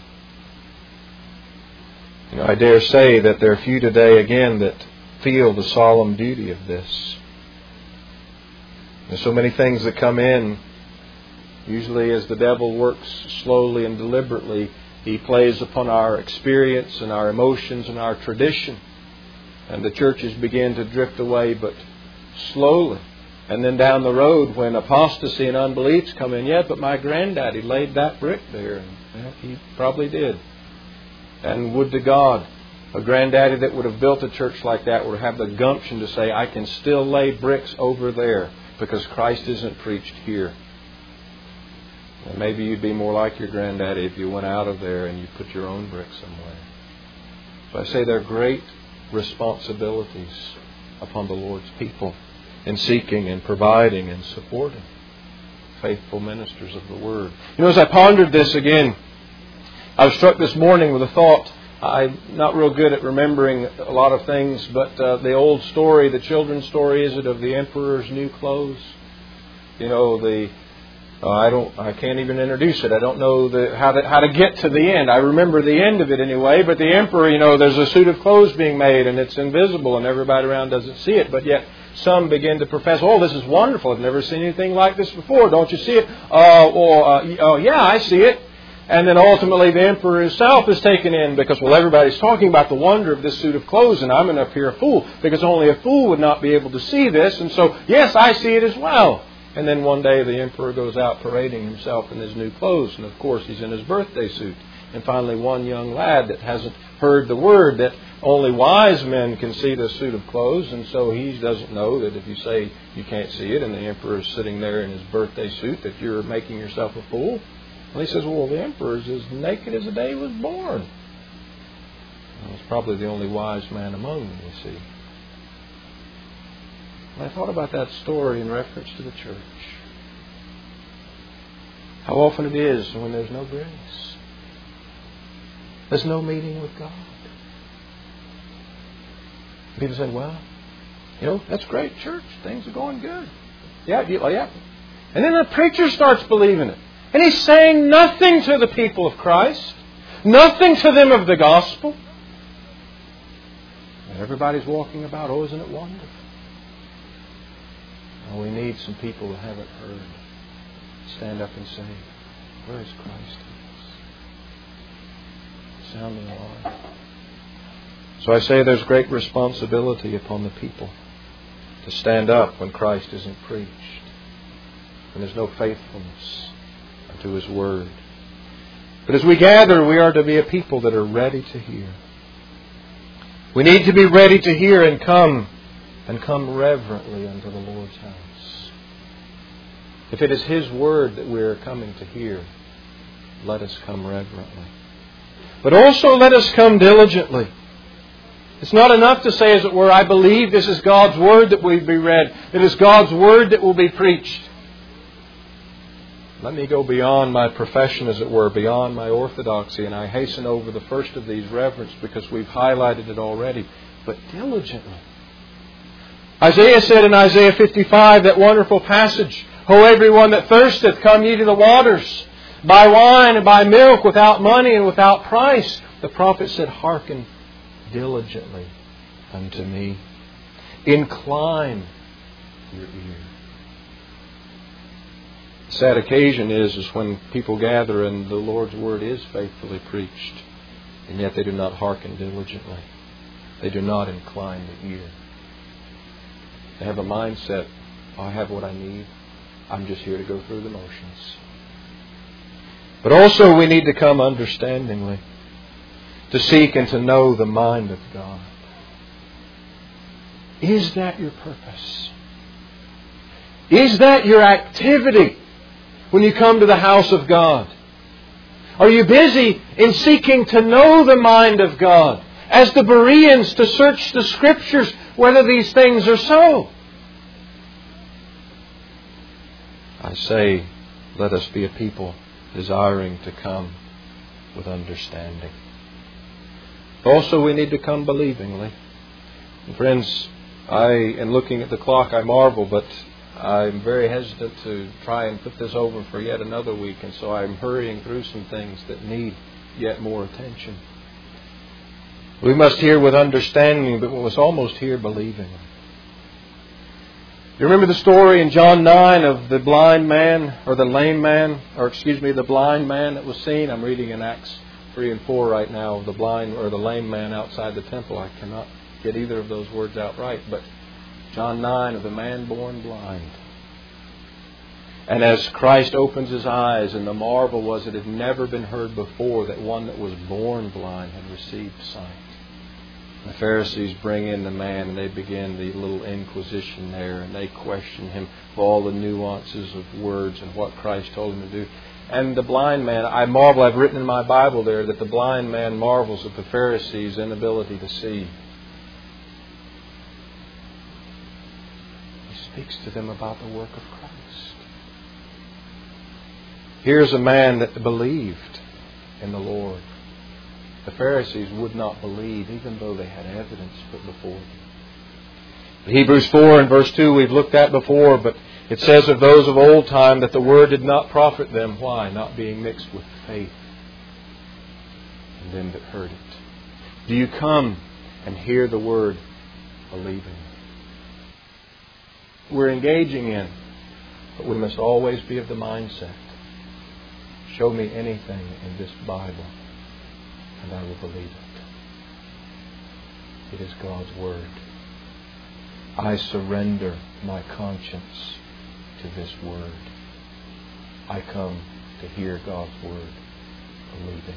I dare say that there are few today, again, that feel the solemn duty of this. There's so many things that come in. Usually as the devil works slowly and deliberately, he plays upon our experience and our emotions and our tradition. And the churches begin to drift away, but slowly. And then down the road, when apostasy and unbeliefs come in, yeah, but my granddaddy laid that brick there. And he probably did. And would to God, a granddaddy that would have built a church like that would have the gumption to say, I can still lay bricks over there because Christ isn't preached here. And maybe you'd be more like your granddaddy if you went out of there and you put your own brick somewhere. So I say there are great responsibilities upon the Lord's people in seeking and providing and supporting faithful ministers of the Word. As I pondered this again, I was struck this morning with a thought. I'm not real good at remembering a lot of things, but the old story, the children's story, is it of the emperor's new clothes? I can't even introduce it. I don't know how to get to the end. I remember the end of it anyway, but the emperor, there's a suit of clothes being made and it's invisible and everybody around doesn't see it, but yet some begin to profess, oh, this is wonderful. I've never seen anything like this before. Don't you see it? Yeah, I see it. And then ultimately the emperor himself is taken in because, everybody's talking about the wonder of this suit of clothes and I'm going to appear a fool because only a fool would not be able to see this. And so, yes, I see it as well. And then one day the emperor goes out parading himself in his new clothes. And of course he's in his birthday suit. And finally one young lad that hasn't heard the word that only wise men can see this suit of clothes. And so he doesn't know that if you say you can't see it and the emperor is sitting there in his birthday suit that you're making yourself a fool. And he says, the emperor is as naked as the day he was born. Well, he's probably the only wise man among them, you see. And I thought about that story in reference to the church. How often it is when there's no grace. There's no meeting with God. People say, that's great, church. Things are going good. Yeah. And then the preacher starts believing it. And he's saying nothing to the people of Christ. Nothing to them of the gospel. And everybody's walking about, isn't it wonderful? Oh, we need some people that haven't heard stand up and say, where is Christ in us? Sound the alarm. So I say there's great responsibility upon the people to stand up when Christ isn't preached. When there's no faithfulness to His Word. But as we gather, we are to be a people that are ready to hear. We need to be ready to hear and come reverently unto the Lord's house. If it is His Word that we are coming to hear, let us come reverently. But also let us come diligently. It's not enough to say, as it were, I believe this is God's Word that will be read. It is God's Word that will be preached. Let me go beyond my profession, as it were, beyond my orthodoxy, and I hasten over the first of these, reverence, because we've highlighted it already, but diligently. Isaiah said in Isaiah 55, that wonderful passage, "O everyone that thirsteth, come ye to the waters, buy wine and buy milk without money and without price." The prophet said, "Hearken diligently unto me. Incline your ear." The sad occasion is when people gather and the Lord's Word is faithfully preached. And yet they do not hearken diligently. They do not incline the ear. They have a mindset, I have what I need. I'm just here to go through the motions. But also we need to come understandingly, to seek and to know the mind of God. Is that your purpose? Is that your activity when you come to the house of God? Are you busy in seeking to know the mind of God, as the Bereans to search the Scriptures whether these things are so? I say, let us be a people desiring to come with understanding. Also, we need to come believingly. And friends, in looking at the clock, I marvel, but I'm very hesitant to try and put this over for yet another week, and so I'm hurrying through some things that need yet more attention. We must hear with understanding, but we must almost hear believingly. You remember the story in John 9 of the blind man, or the lame man, the blind man that was seen? I'm reading in Acts 3 and 4 right now of the blind or the lame man outside the temple. I cannot get either of those words out right, but John 9 of the man born blind. And as Christ opens His eyes, and the marvel was it had never been heard before that one that was born blind had received sight. The Pharisees bring in the man and they begin the little inquisition there, and they question Him for all the nuances of words and what Christ told Him to do. And the blind man, I marvel, I've written in my Bible there that the blind man marvels at the Pharisees' inability to see. He speaks to them about the work of Christ. Here's a man that believed in the Lord. The Pharisees would not believe, even though they had evidence put before them. Hebrews 4 and verse 2 we've looked at before, but it says of those of old time that the word did not profit them. Why? Not being mixed with faith in them that heard it. Do you come and hear the word believing? We're engaging in, but we must always be of the mindset, show me anything in this Bible and I will believe it. It is God's Word. I surrender my conscience to this Word. I come to hear God's Word believing.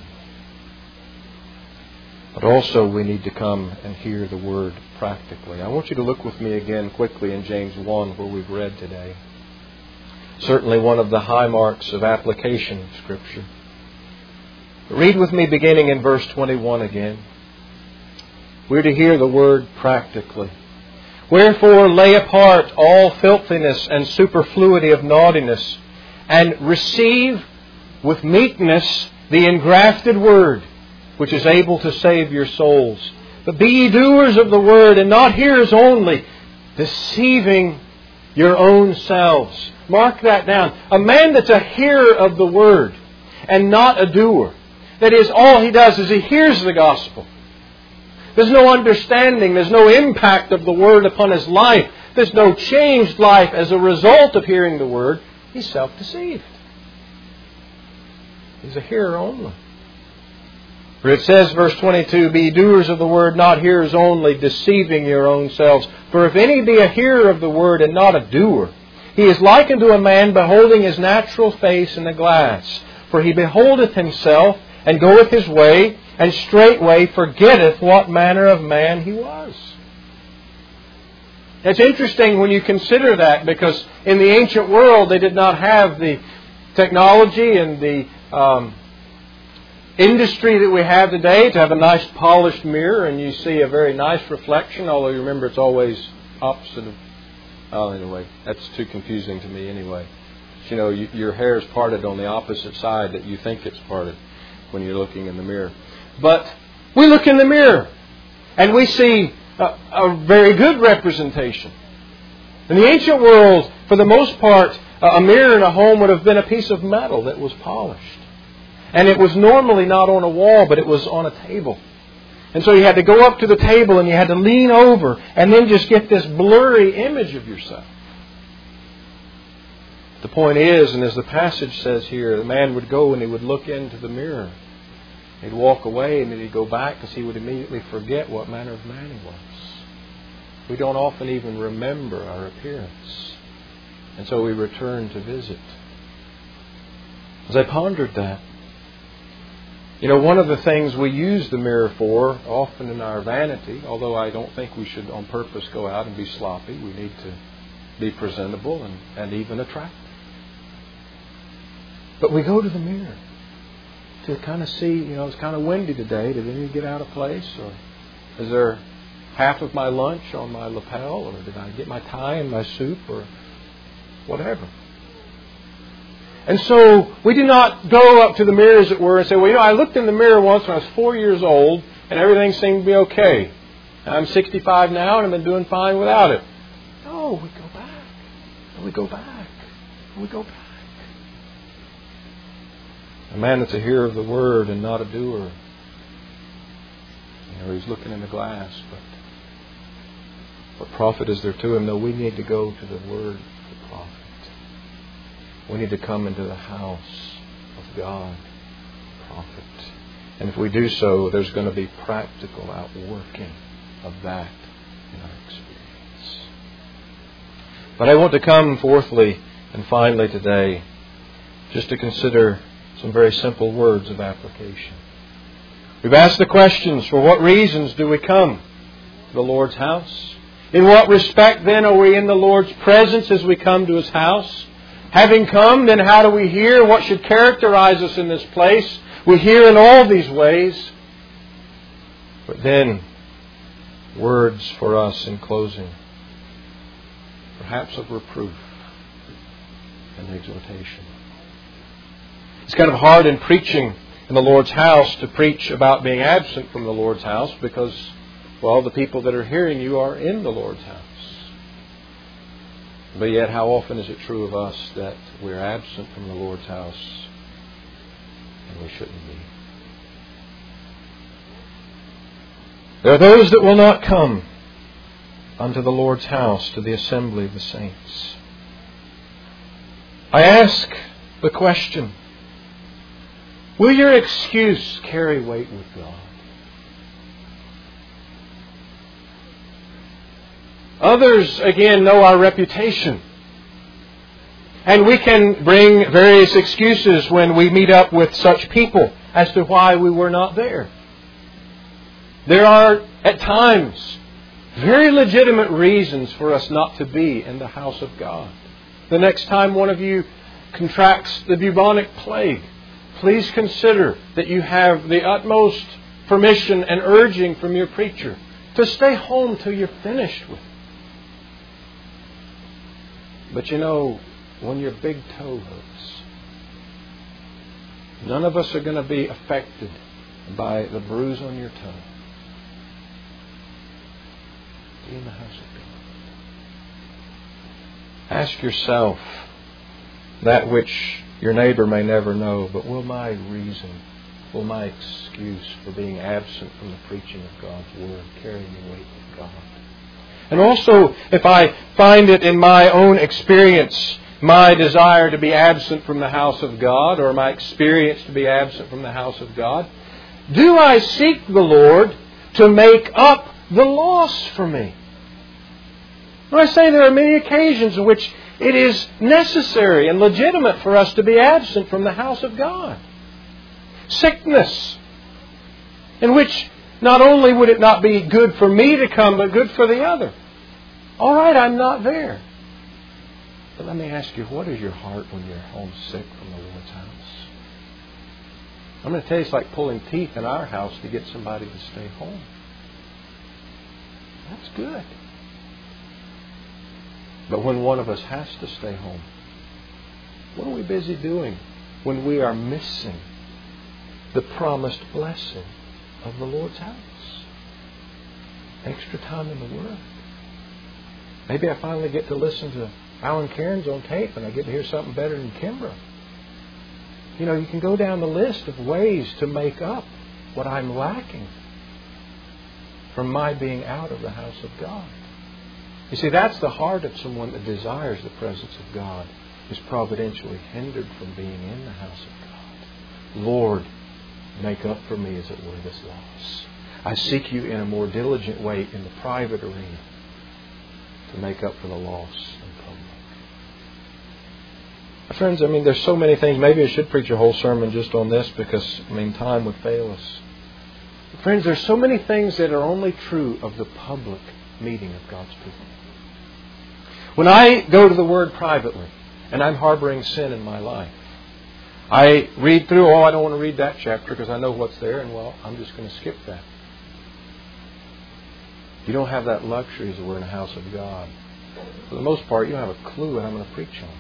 But also we need to come and hear the Word practically. I want you to look with me again quickly in James 1 where we've read today. Certainly one of the high marks of application of Scripture. Read with me beginning in verse 21 again. We're to hear the Word practically. Wherefore lay apart all filthiness and superfluity of naughtiness, and receive with meekness the engrafted Word, which is able to save your souls. But be ye doers of the Word, and not hearers only, deceiving your own selves. Mark that down. A man that's a hearer of the Word and not a doer. That is, all he does is he hears the gospel. There's no understanding. There's no impact of the Word upon his life. There's no changed life as a result of hearing the Word. He's self-deceived. He's a hearer only. For it says, verse 22, be doers of the Word, not hearers only, deceiving your own selves. For if any be a hearer of the Word and not a doer, he is like unto a man beholding his natural face in a glass. For he beholdeth himself, and goeth his way, and straightway forgetteth what manner of man he was. It's interesting when you consider that, because in the ancient world they did not have the technology and the industry that we have today to have a nice polished mirror and you see a very nice reflection, although you remember it's always opposite of... Oh, anyway, that's too confusing to me anyway. You know, your hair is parted on the opposite side that you think it's parted when you're looking in the mirror. But we look in the mirror and we see a very good representation. In the ancient world, for the most part, a mirror in a home would have been a piece of metal that was polished. And it was normally not on a wall, but it was on a table. And so you had to go up to the table and you had to lean over and then just get this blurry image of yourself. The point is, and as the passage says here, the man would go and he would look into the mirror. He'd walk away and then he'd go back because he would immediately forget what manner of man he was. We don't often even remember our appearance. And so we return to visit. As I pondered that, one of the things we use the mirror for, often in our vanity, although I don't think we should on purpose go out and be sloppy. We need to be presentable and even attractive. But we go to the mirror to kind of see, it's kind of windy today. Did any get out of place? Or is there half of my lunch on my lapel? Or did I get my tie in my soup? Or whatever. And so we do not go up to the mirror, as it were, and say, well, I looked in the mirror once when I was 4 years old and everything seemed to be okay. I'm 65 now and I've been doing fine without it. No, we go back. And we go back. And we go back. A man that's a hearer of the word and not a doer. He's looking in the glass, but what profit is there to him? No, we need to go to the word for profit. We need to come into the house of God, profit. And if we do so, there's going to be practical outworking of that in our experience. But I want to come fourthly and finally today just to consider some very simple words of application. We've asked the questions, for what reasons do we come to the Lord's house? In what respect then are we in the Lord's presence as we come to His house? Having come, then how do we hear? What should characterize us in this place? We hear in all these ways. But then, words for us in closing. Perhaps of reproof and exhortation. It's kind of hard in preaching in the Lord's house to preach about being absent from the Lord's house because, well, the people that are hearing you are in the Lord's house. But yet, how often is it true of us that we're absent from the Lord's house and we shouldn't be? There are those that will not come unto the Lord's house, to the assembly of the saints. I ask the question, will your excuse carry weight with God? Others, again, know our reputation. And we can bring various excuses when we meet up with such people as to why we were not there. There are, at times, very legitimate reasons for us not to be in the house of God. The next time one of you contracts the bubonic plague, please consider that you have the utmost permission and urging from your preacher to stay home till you're finished with it. But when your big toe hurts, none of us are going to be affected by the bruise on your toe. Be in the house of God. Ask yourself that which your neighbor may never know, but will my excuse for being absent from the preaching of God's Word carry me weight with God? And also, if I find it in my own experience, my desire to be absent from the house of God, or my experience to be absent from the house of God, do I seek the Lord to make up the loss for me? When I say there are many occasions in which it is necessary and legitimate for us to be absent from the house of God. Sickness, in which not only would it not be good for me to come, but good for the other. All right, I'm not there. But let me ask you, what is your heart when you're homesick from the Lord's house? I'm going to tell you, it's like pulling teeth in our house to get somebody to stay home. That's good. But when one of us has to stay home, what are we busy doing when we are missing the promised blessing of the Lord's house? Extra time in the Word. Maybe I finally get to listen to Alan Cairns on tape and I get to hear something better than Kimbra. You can go down the list of ways to make up what I'm lacking from my being out of the house of God. You see, that's the heart of someone that desires the presence of God, is providentially hindered from being in the house of God. Lord, make up for me, as it were, this loss. I seek you in a more diligent way in the private arena to make up for the loss in public. Friends, there's so many things. Maybe I should preach a whole sermon just on this because, time would fail us. Friends, there's so many things that are only true of the public meeting of God's people. When I go to the Word privately and I'm harboring sin in my life, I read through, I don't want to read that chapter because I know what's there, and I'm just going to skip that. You don't have that luxury as it were in the house of God. For the most part, you don't have a clue what I'm going to preach on.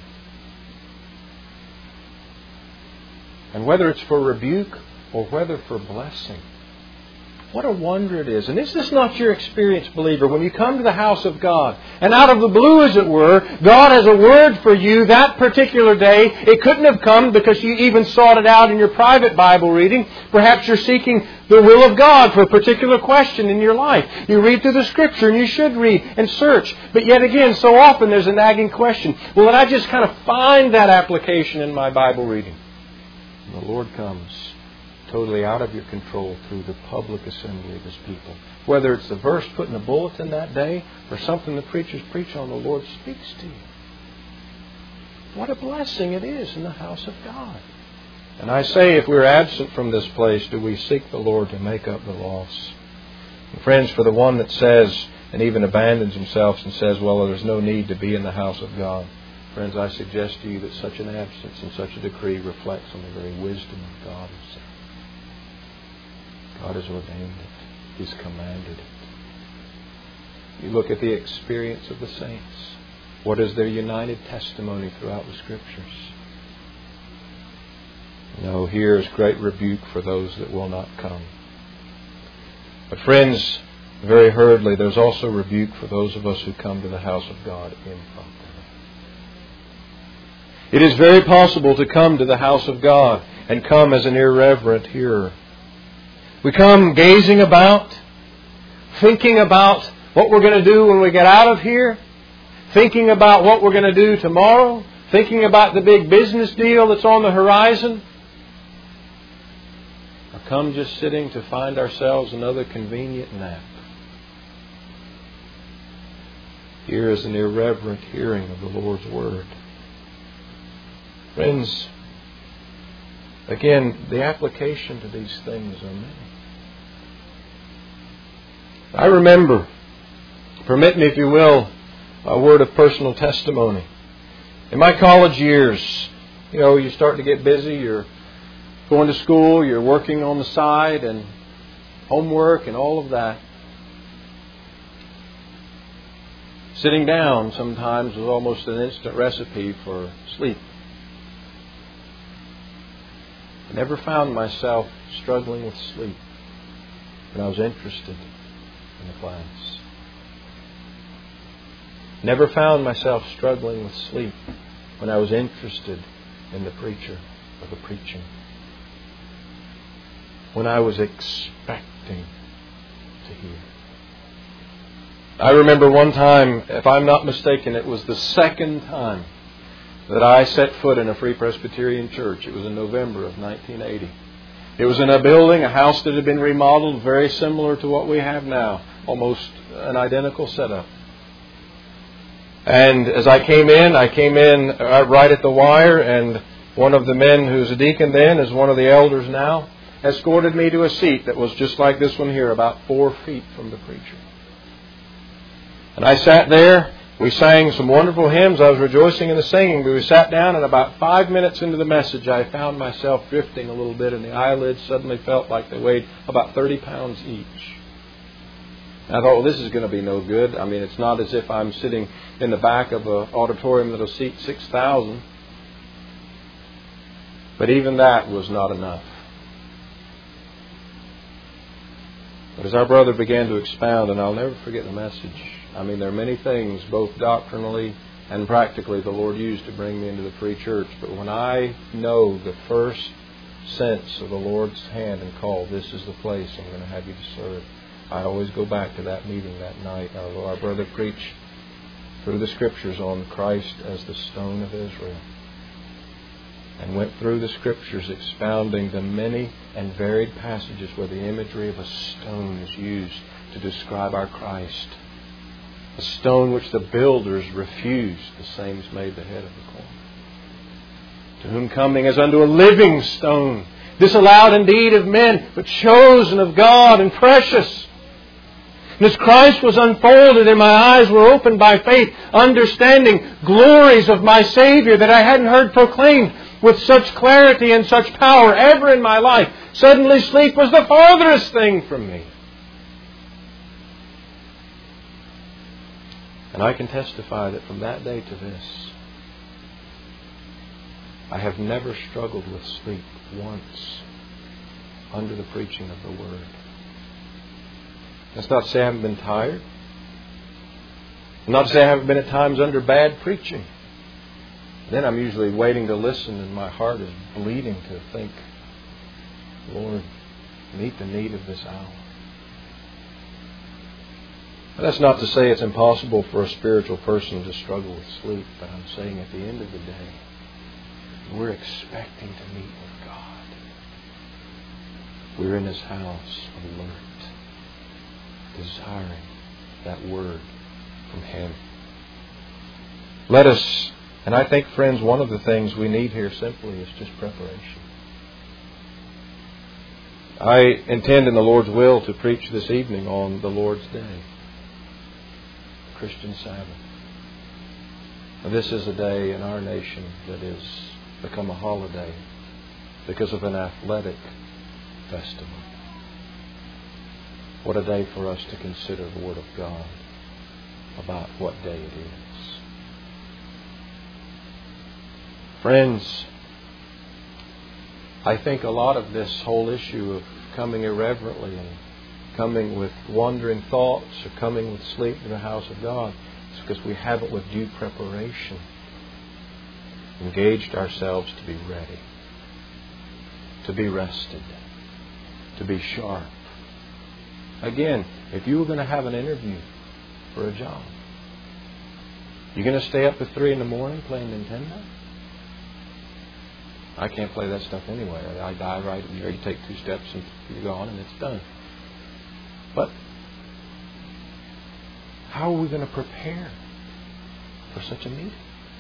And whether it's for rebuke or whether for blessing, what a wonder it is. And is this not your experience, believer? When you come to the house of God, and out of the blue, as it were, God has a word for you that particular day. It couldn't have come because you even sought it out in your private Bible reading. Perhaps you're seeking the will of God for a particular question in your life. You read through the Scripture, and you should read and search. But yet again, so often there's a nagging question. Well, then I just kind of find that application in my Bible reading. And the Lord comes totally out of your control through the public assembly of His people. Whether it's the verse put in the bulletin that day or something the preachers preach on, the Lord speaks to you. What a blessing it is in the house of God. And I say, if we're absent from this place, do we seek the Lord to make up the loss? And friends, for the one that says and even abandons himself and says, well, there's no need to be in the house of God, friends, I suggest to you that such an absence and such a decree reflects on the very wisdom of God Himself. God has ordained it. He's commanded it. You look at the experience of the saints. What is their united testimony throughout the Scriptures? No, here is great rebuke for those that will not come. But friends, very hurriedly, there's also rebuke for those of us who come to the house of God improperly. It is very possible to come to the house of God and come as an irreverent hearer. We come gazing about, thinking about what we're going to do when we get out of here, thinking about what we're going to do tomorrow, thinking about the big business deal that's on the horizon. Or come just sitting to find ourselves another convenient nap. Here is an irreverent hearing of the Lord's Word. Friends, again, the application to these things are many. I remember, permit me if you will, a word of personal testimony. In my college years, you start to get busy, you're going to school, you're working on the side and homework and all of that. Sitting down sometimes was almost an instant recipe for sleep. I never found myself struggling with sleep when I was interested in the class. Never found myself struggling with sleep when I was interested in the preacher or the preaching. When I was expecting to hear. I remember one time, if I'm not mistaken, it was the second time that I set foot in a Free Presbyterian church. It was in November of 1980. It was in a building, a house that had been remodeled, very similar to what we have now. Almost an identical setup. And as I came in right at the wire, and one of the men who's a deacon then is one of the elders now, escorted me to a seat that was just like this one here, about 4 feet from the preacher. And I sat there. We sang some wonderful hymns. I was rejoicing in the singing. But we sat down, and about 5 minutes into the message, I found myself drifting a little bit, and the eyelids suddenly felt like they weighed about 30 pounds each. And I thought, well, this is going to be no good. It's not as if I'm sitting in the back of an auditorium that'll seat 6,000. But even that was not enough. But as our brother began to expound, and I'll never forget the message, there are many things, both doctrinally and practically, the Lord used to bring me into the free church. But when I know the first sense of the Lord's hand and call, this is the place I'm going to have you to serve, I always go back to that meeting that night. Our brother preached through the Scriptures on Christ as the stone of Israel. and went through the Scriptures expounding the many and varied passages where the imagery of a stone is used to describe our Christ. A stone which the builders refused, the same as made the head of the corner. To whom coming as unto a living stone, disallowed indeed of men, but chosen of God and precious. And as Christ was unfolded and my eyes were opened by faith, understanding glories of my Savior that I hadn't heard proclaimed with such clarity and such power ever in my life, suddenly sleep was the farthest thing from me. And I can testify that from that day to this, I have never struggled with sleep once under the preaching of the Word. That's not to say I haven't been tired. Not to say I haven't been at times under bad preaching. Then I'm usually waiting to listen and my heart is bleeding to think, Lord, meet the need of this hour. That's not to say it's impossible for a spiritual person to struggle with sleep, but I'm saying at the end of the day, we're expecting to meet with God. We're in His house, alert, desiring that word from Him. Let us, and I think, friends, one of the things we need here simply is just preparation. I intend in the Lord's will to preach this evening on the Lord's Day, Christian Sabbath. This is a day in our nation that has become a holiday because of an athletic festival. What a day for us to consider the Word of God about what day it is. Friends, I think a lot of this whole issue of coming irreverently and coming with wandering thoughts or coming with sleep in the house of God is because we haven't, with due preparation, engaged ourselves to be ready, to be rested, to be sharp. Again, if you were going to have an interview for a job, you're going to stay up to 3 a.m. playing Nintendo? I can't play that stuff anyway. I die right there. You take 2 steps and you're gone and it's done. But how are we going to prepare for such a meeting?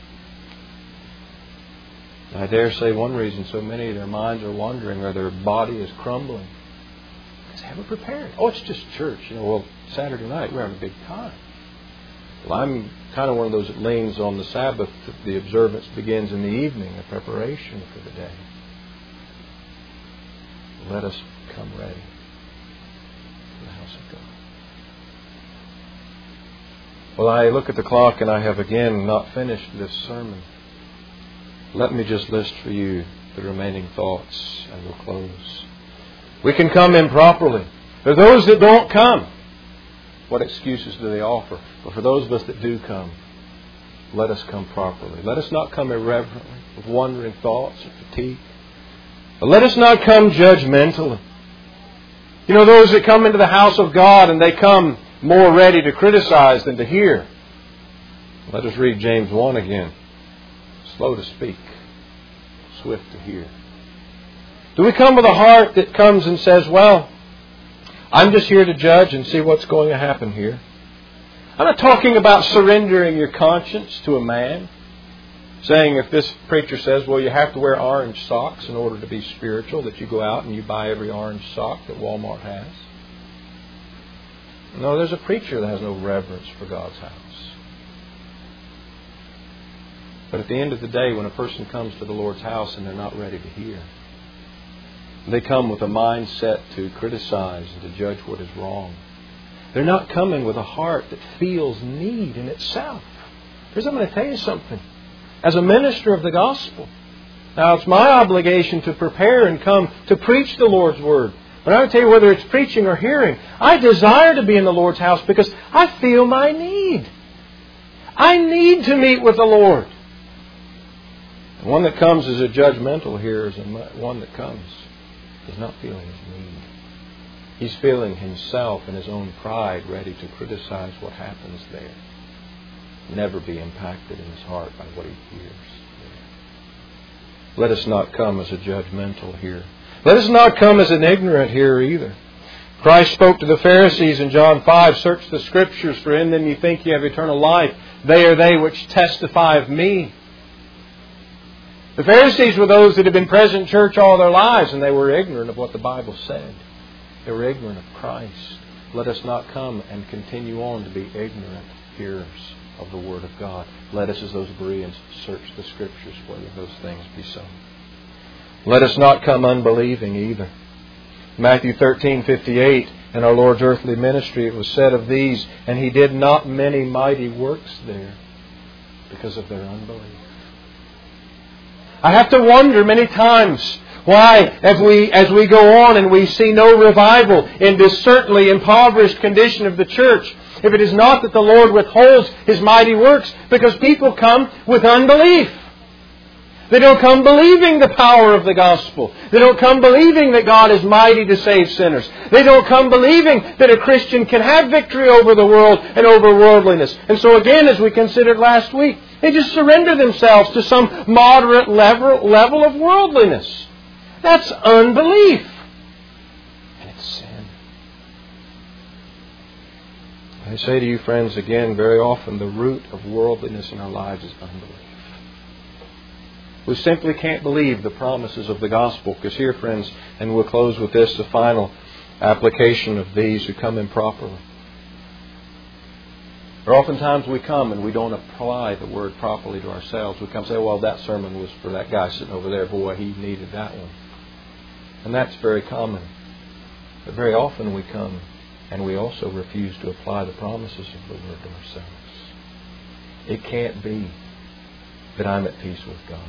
I dare say one reason so many of their minds are wandering or their body is crumbling is they haven't prepared. Oh, it's just church. Well, Saturday night we're having a big time. Well, I'm kind of one of those that leans on the Sabbath. The observance begins in the evening, a preparation for the day. Let us come ready to the house of God. Well, I look at the clock and I have again not finished this sermon. Let me just list for you the remaining thoughts and we'll close. We can come improperly. For those that don't come, what excuses do they offer? But for those of us that do come, let us come properly. Let us not come irreverently with wandering thoughts or fatigue. But let us not come judgmentally. Those that come into the house of God and they come more ready to criticize than to hear. Let us read James 1 again. Slow to speak, swift to hear. Do we come with a heart that comes and says, well, I'm just here to judge and see what's going to happen here? I'm not talking about surrendering your conscience to a man. Saying if this preacher says, well, you have to wear orange socks in order to be spiritual, that you go out and you buy every orange sock that Walmart has. No, there's a preacher that has no reverence for God's house. But at the end of the day, when a person comes to the Lord's house and they're not ready to hear, they come with a mindset to criticize and to judge what is wrong. They're not coming with a heart that feels need in itself. Because I'm going to tell you something. As a minister of the gospel, now it's my obligation to prepare and come to preach the Lord's Word. But I would tell you, whether it's preaching or hearing, I desire to be in the Lord's house because I feel my need. I need to meet with the Lord. The one that comes as a judgmental hearer is one that comes. He's not feeling his need. He's feeling himself and his own pride ready to criticize what happens there. Never be impacted in his heart by what he hears. let us not come as a judgmental here. Let us not come as an ignorant here either. Christ spoke to the Pharisees in John 5, search the Scriptures, for in them you think you have eternal life. They are they which testify of me. The Pharisees were those that had been present in church all their lives, and they were ignorant of what the Bible said. They were ignorant of Christ. Let us not come and continue on to be ignorant hearers of the Word of God. Let us, as those Bereans, search the Scriptures whether those things be so. Let us not come unbelieving either. Matthew 13:58, in our Lord's earthly ministry, it was said of these, and He did not many mighty works there because of their unbelief. I have to wonder many times why, as we go on and we see no revival in this certainly impoverished condition of the church, if it is not that the Lord withholds His mighty works, because people come with unbelief. They don't come believing the power of the gospel. They don't come believing that God is mighty to save sinners. They don't come believing that a Christian can have victory over the world and over worldliness. And so again, as we considered last week, they just surrender themselves to some moderate level of worldliness. That's unbelief. And it's sin. I say to you, friends, again, very often the root of worldliness in our lives is unbelief. We simply can't believe the promises of the gospel. Because here, friends, and we'll close with this, the final application of these who come improperly. Or oftentimes we come and we don't apply the Word properly to ourselves. We come and say, well, that sermon was for that guy sitting over there. Boy, he needed that one. And that's very common. But very often we come and we also refuse to apply the promises of the Word to ourselves. It can't be that I'm at peace with God.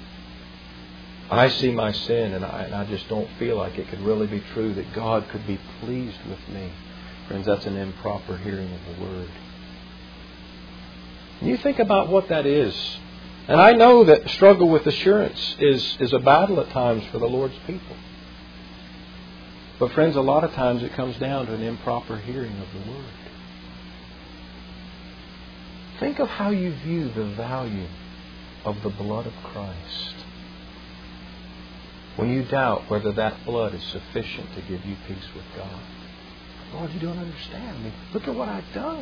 I see my sin and I just don't feel like it could really be true that God could be pleased with me. Friends, that's an improper hearing of the Word. And you think about what that is. And I know that struggle with assurance is a battle at times for the Lord's people. But friends, a lot of times it comes down to an improper hearing of the Word. Think of how you view the value of the blood of Christ. When you doubt whether that blood is sufficient to give you peace with God. Lord, you don't understand. I mean, look at what I've done.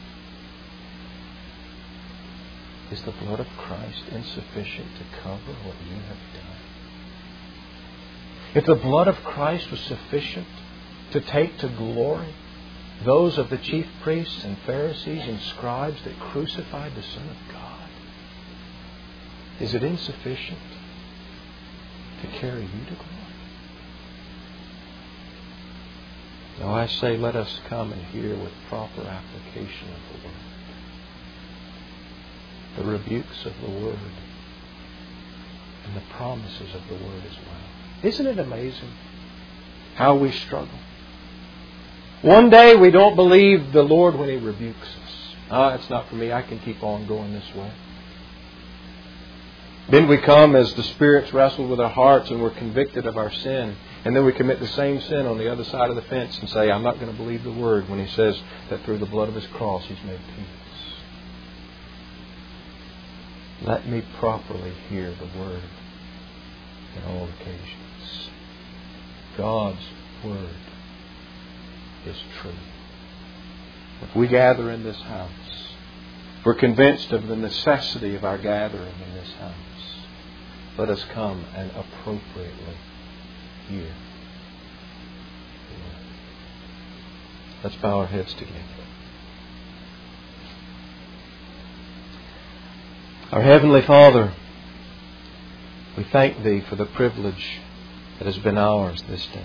Is the blood of Christ insufficient to cover what you have done? If the blood of Christ was sufficient to take to glory those of the chief priests and Pharisees and scribes that crucified the Son of God, is it insufficient to carry you to glory? No, I say let us come and hear with proper application of the Word. The rebukes of the Word and the promises of the Word as well. Isn't it amazing how we struggle? One day we don't believe the Lord when He rebukes us. It's not for me. I can keep on going this way. Then we come as the spirits wrestle with our hearts and we're convicted of our sin. And then we commit the same sin on the other side of the fence and say, I'm not going to believe the Word when He says that through the blood of His cross He's made peace. Let me properly hear the Word in all occasions. God's Word is true. If we gather in this house, we're convinced of the necessity of our gathering in this house. Let us come and appropriately hear the Word. Let's bow our heads together. Our Heavenly Father, we thank Thee for the privilege that has been ours this day.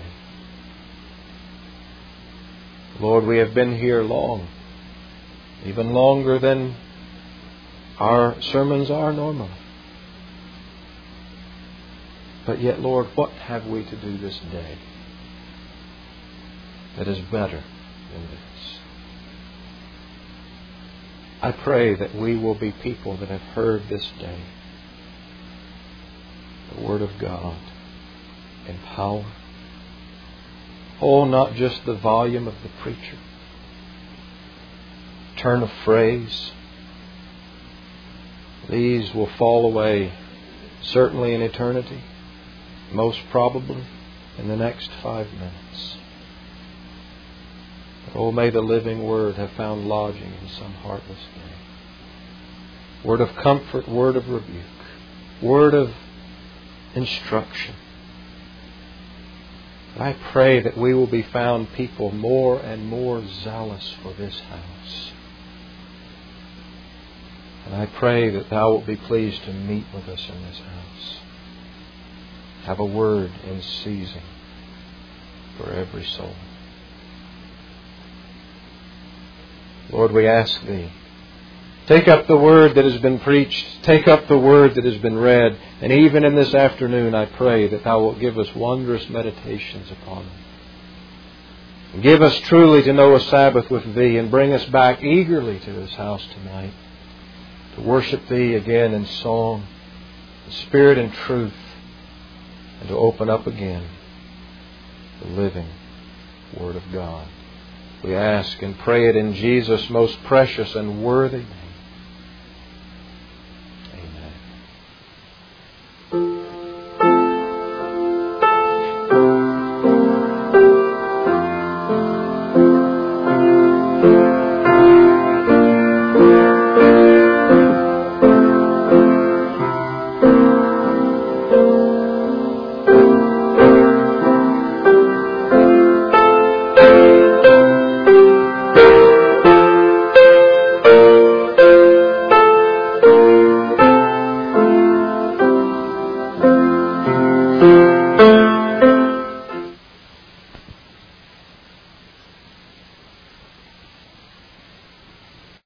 Lord, we have been here long, even longer than our sermons are normally. But yet, Lord, what have we to do this day that is better than this? I pray that we will be people that have heard this day the Word of God in power. Oh, not just the volume of the preacher, turn of phrase. These will fall away certainly in eternity, most probably in the next 5 minutes. Oh, may the living Word have found lodging in some heartless day. Word of comfort, word of rebuke, word of instruction. I pray that we will be found people more and more zealous for this house. And I pray that Thou wilt be pleased to meet with us in this house. Have a word in season for every soul. Lord, we ask Thee, take up the word that has been preached, take up the word that has been read, and even in this afternoon I pray that Thou wilt give us wondrous meditations upon it. Give us truly to know a Sabbath with Thee, and bring us back eagerly to this house tonight to worship Thee again in song, in spirit and truth, and to open up again the living Word of God. We ask and pray it in Jesus' most precious and worthy name.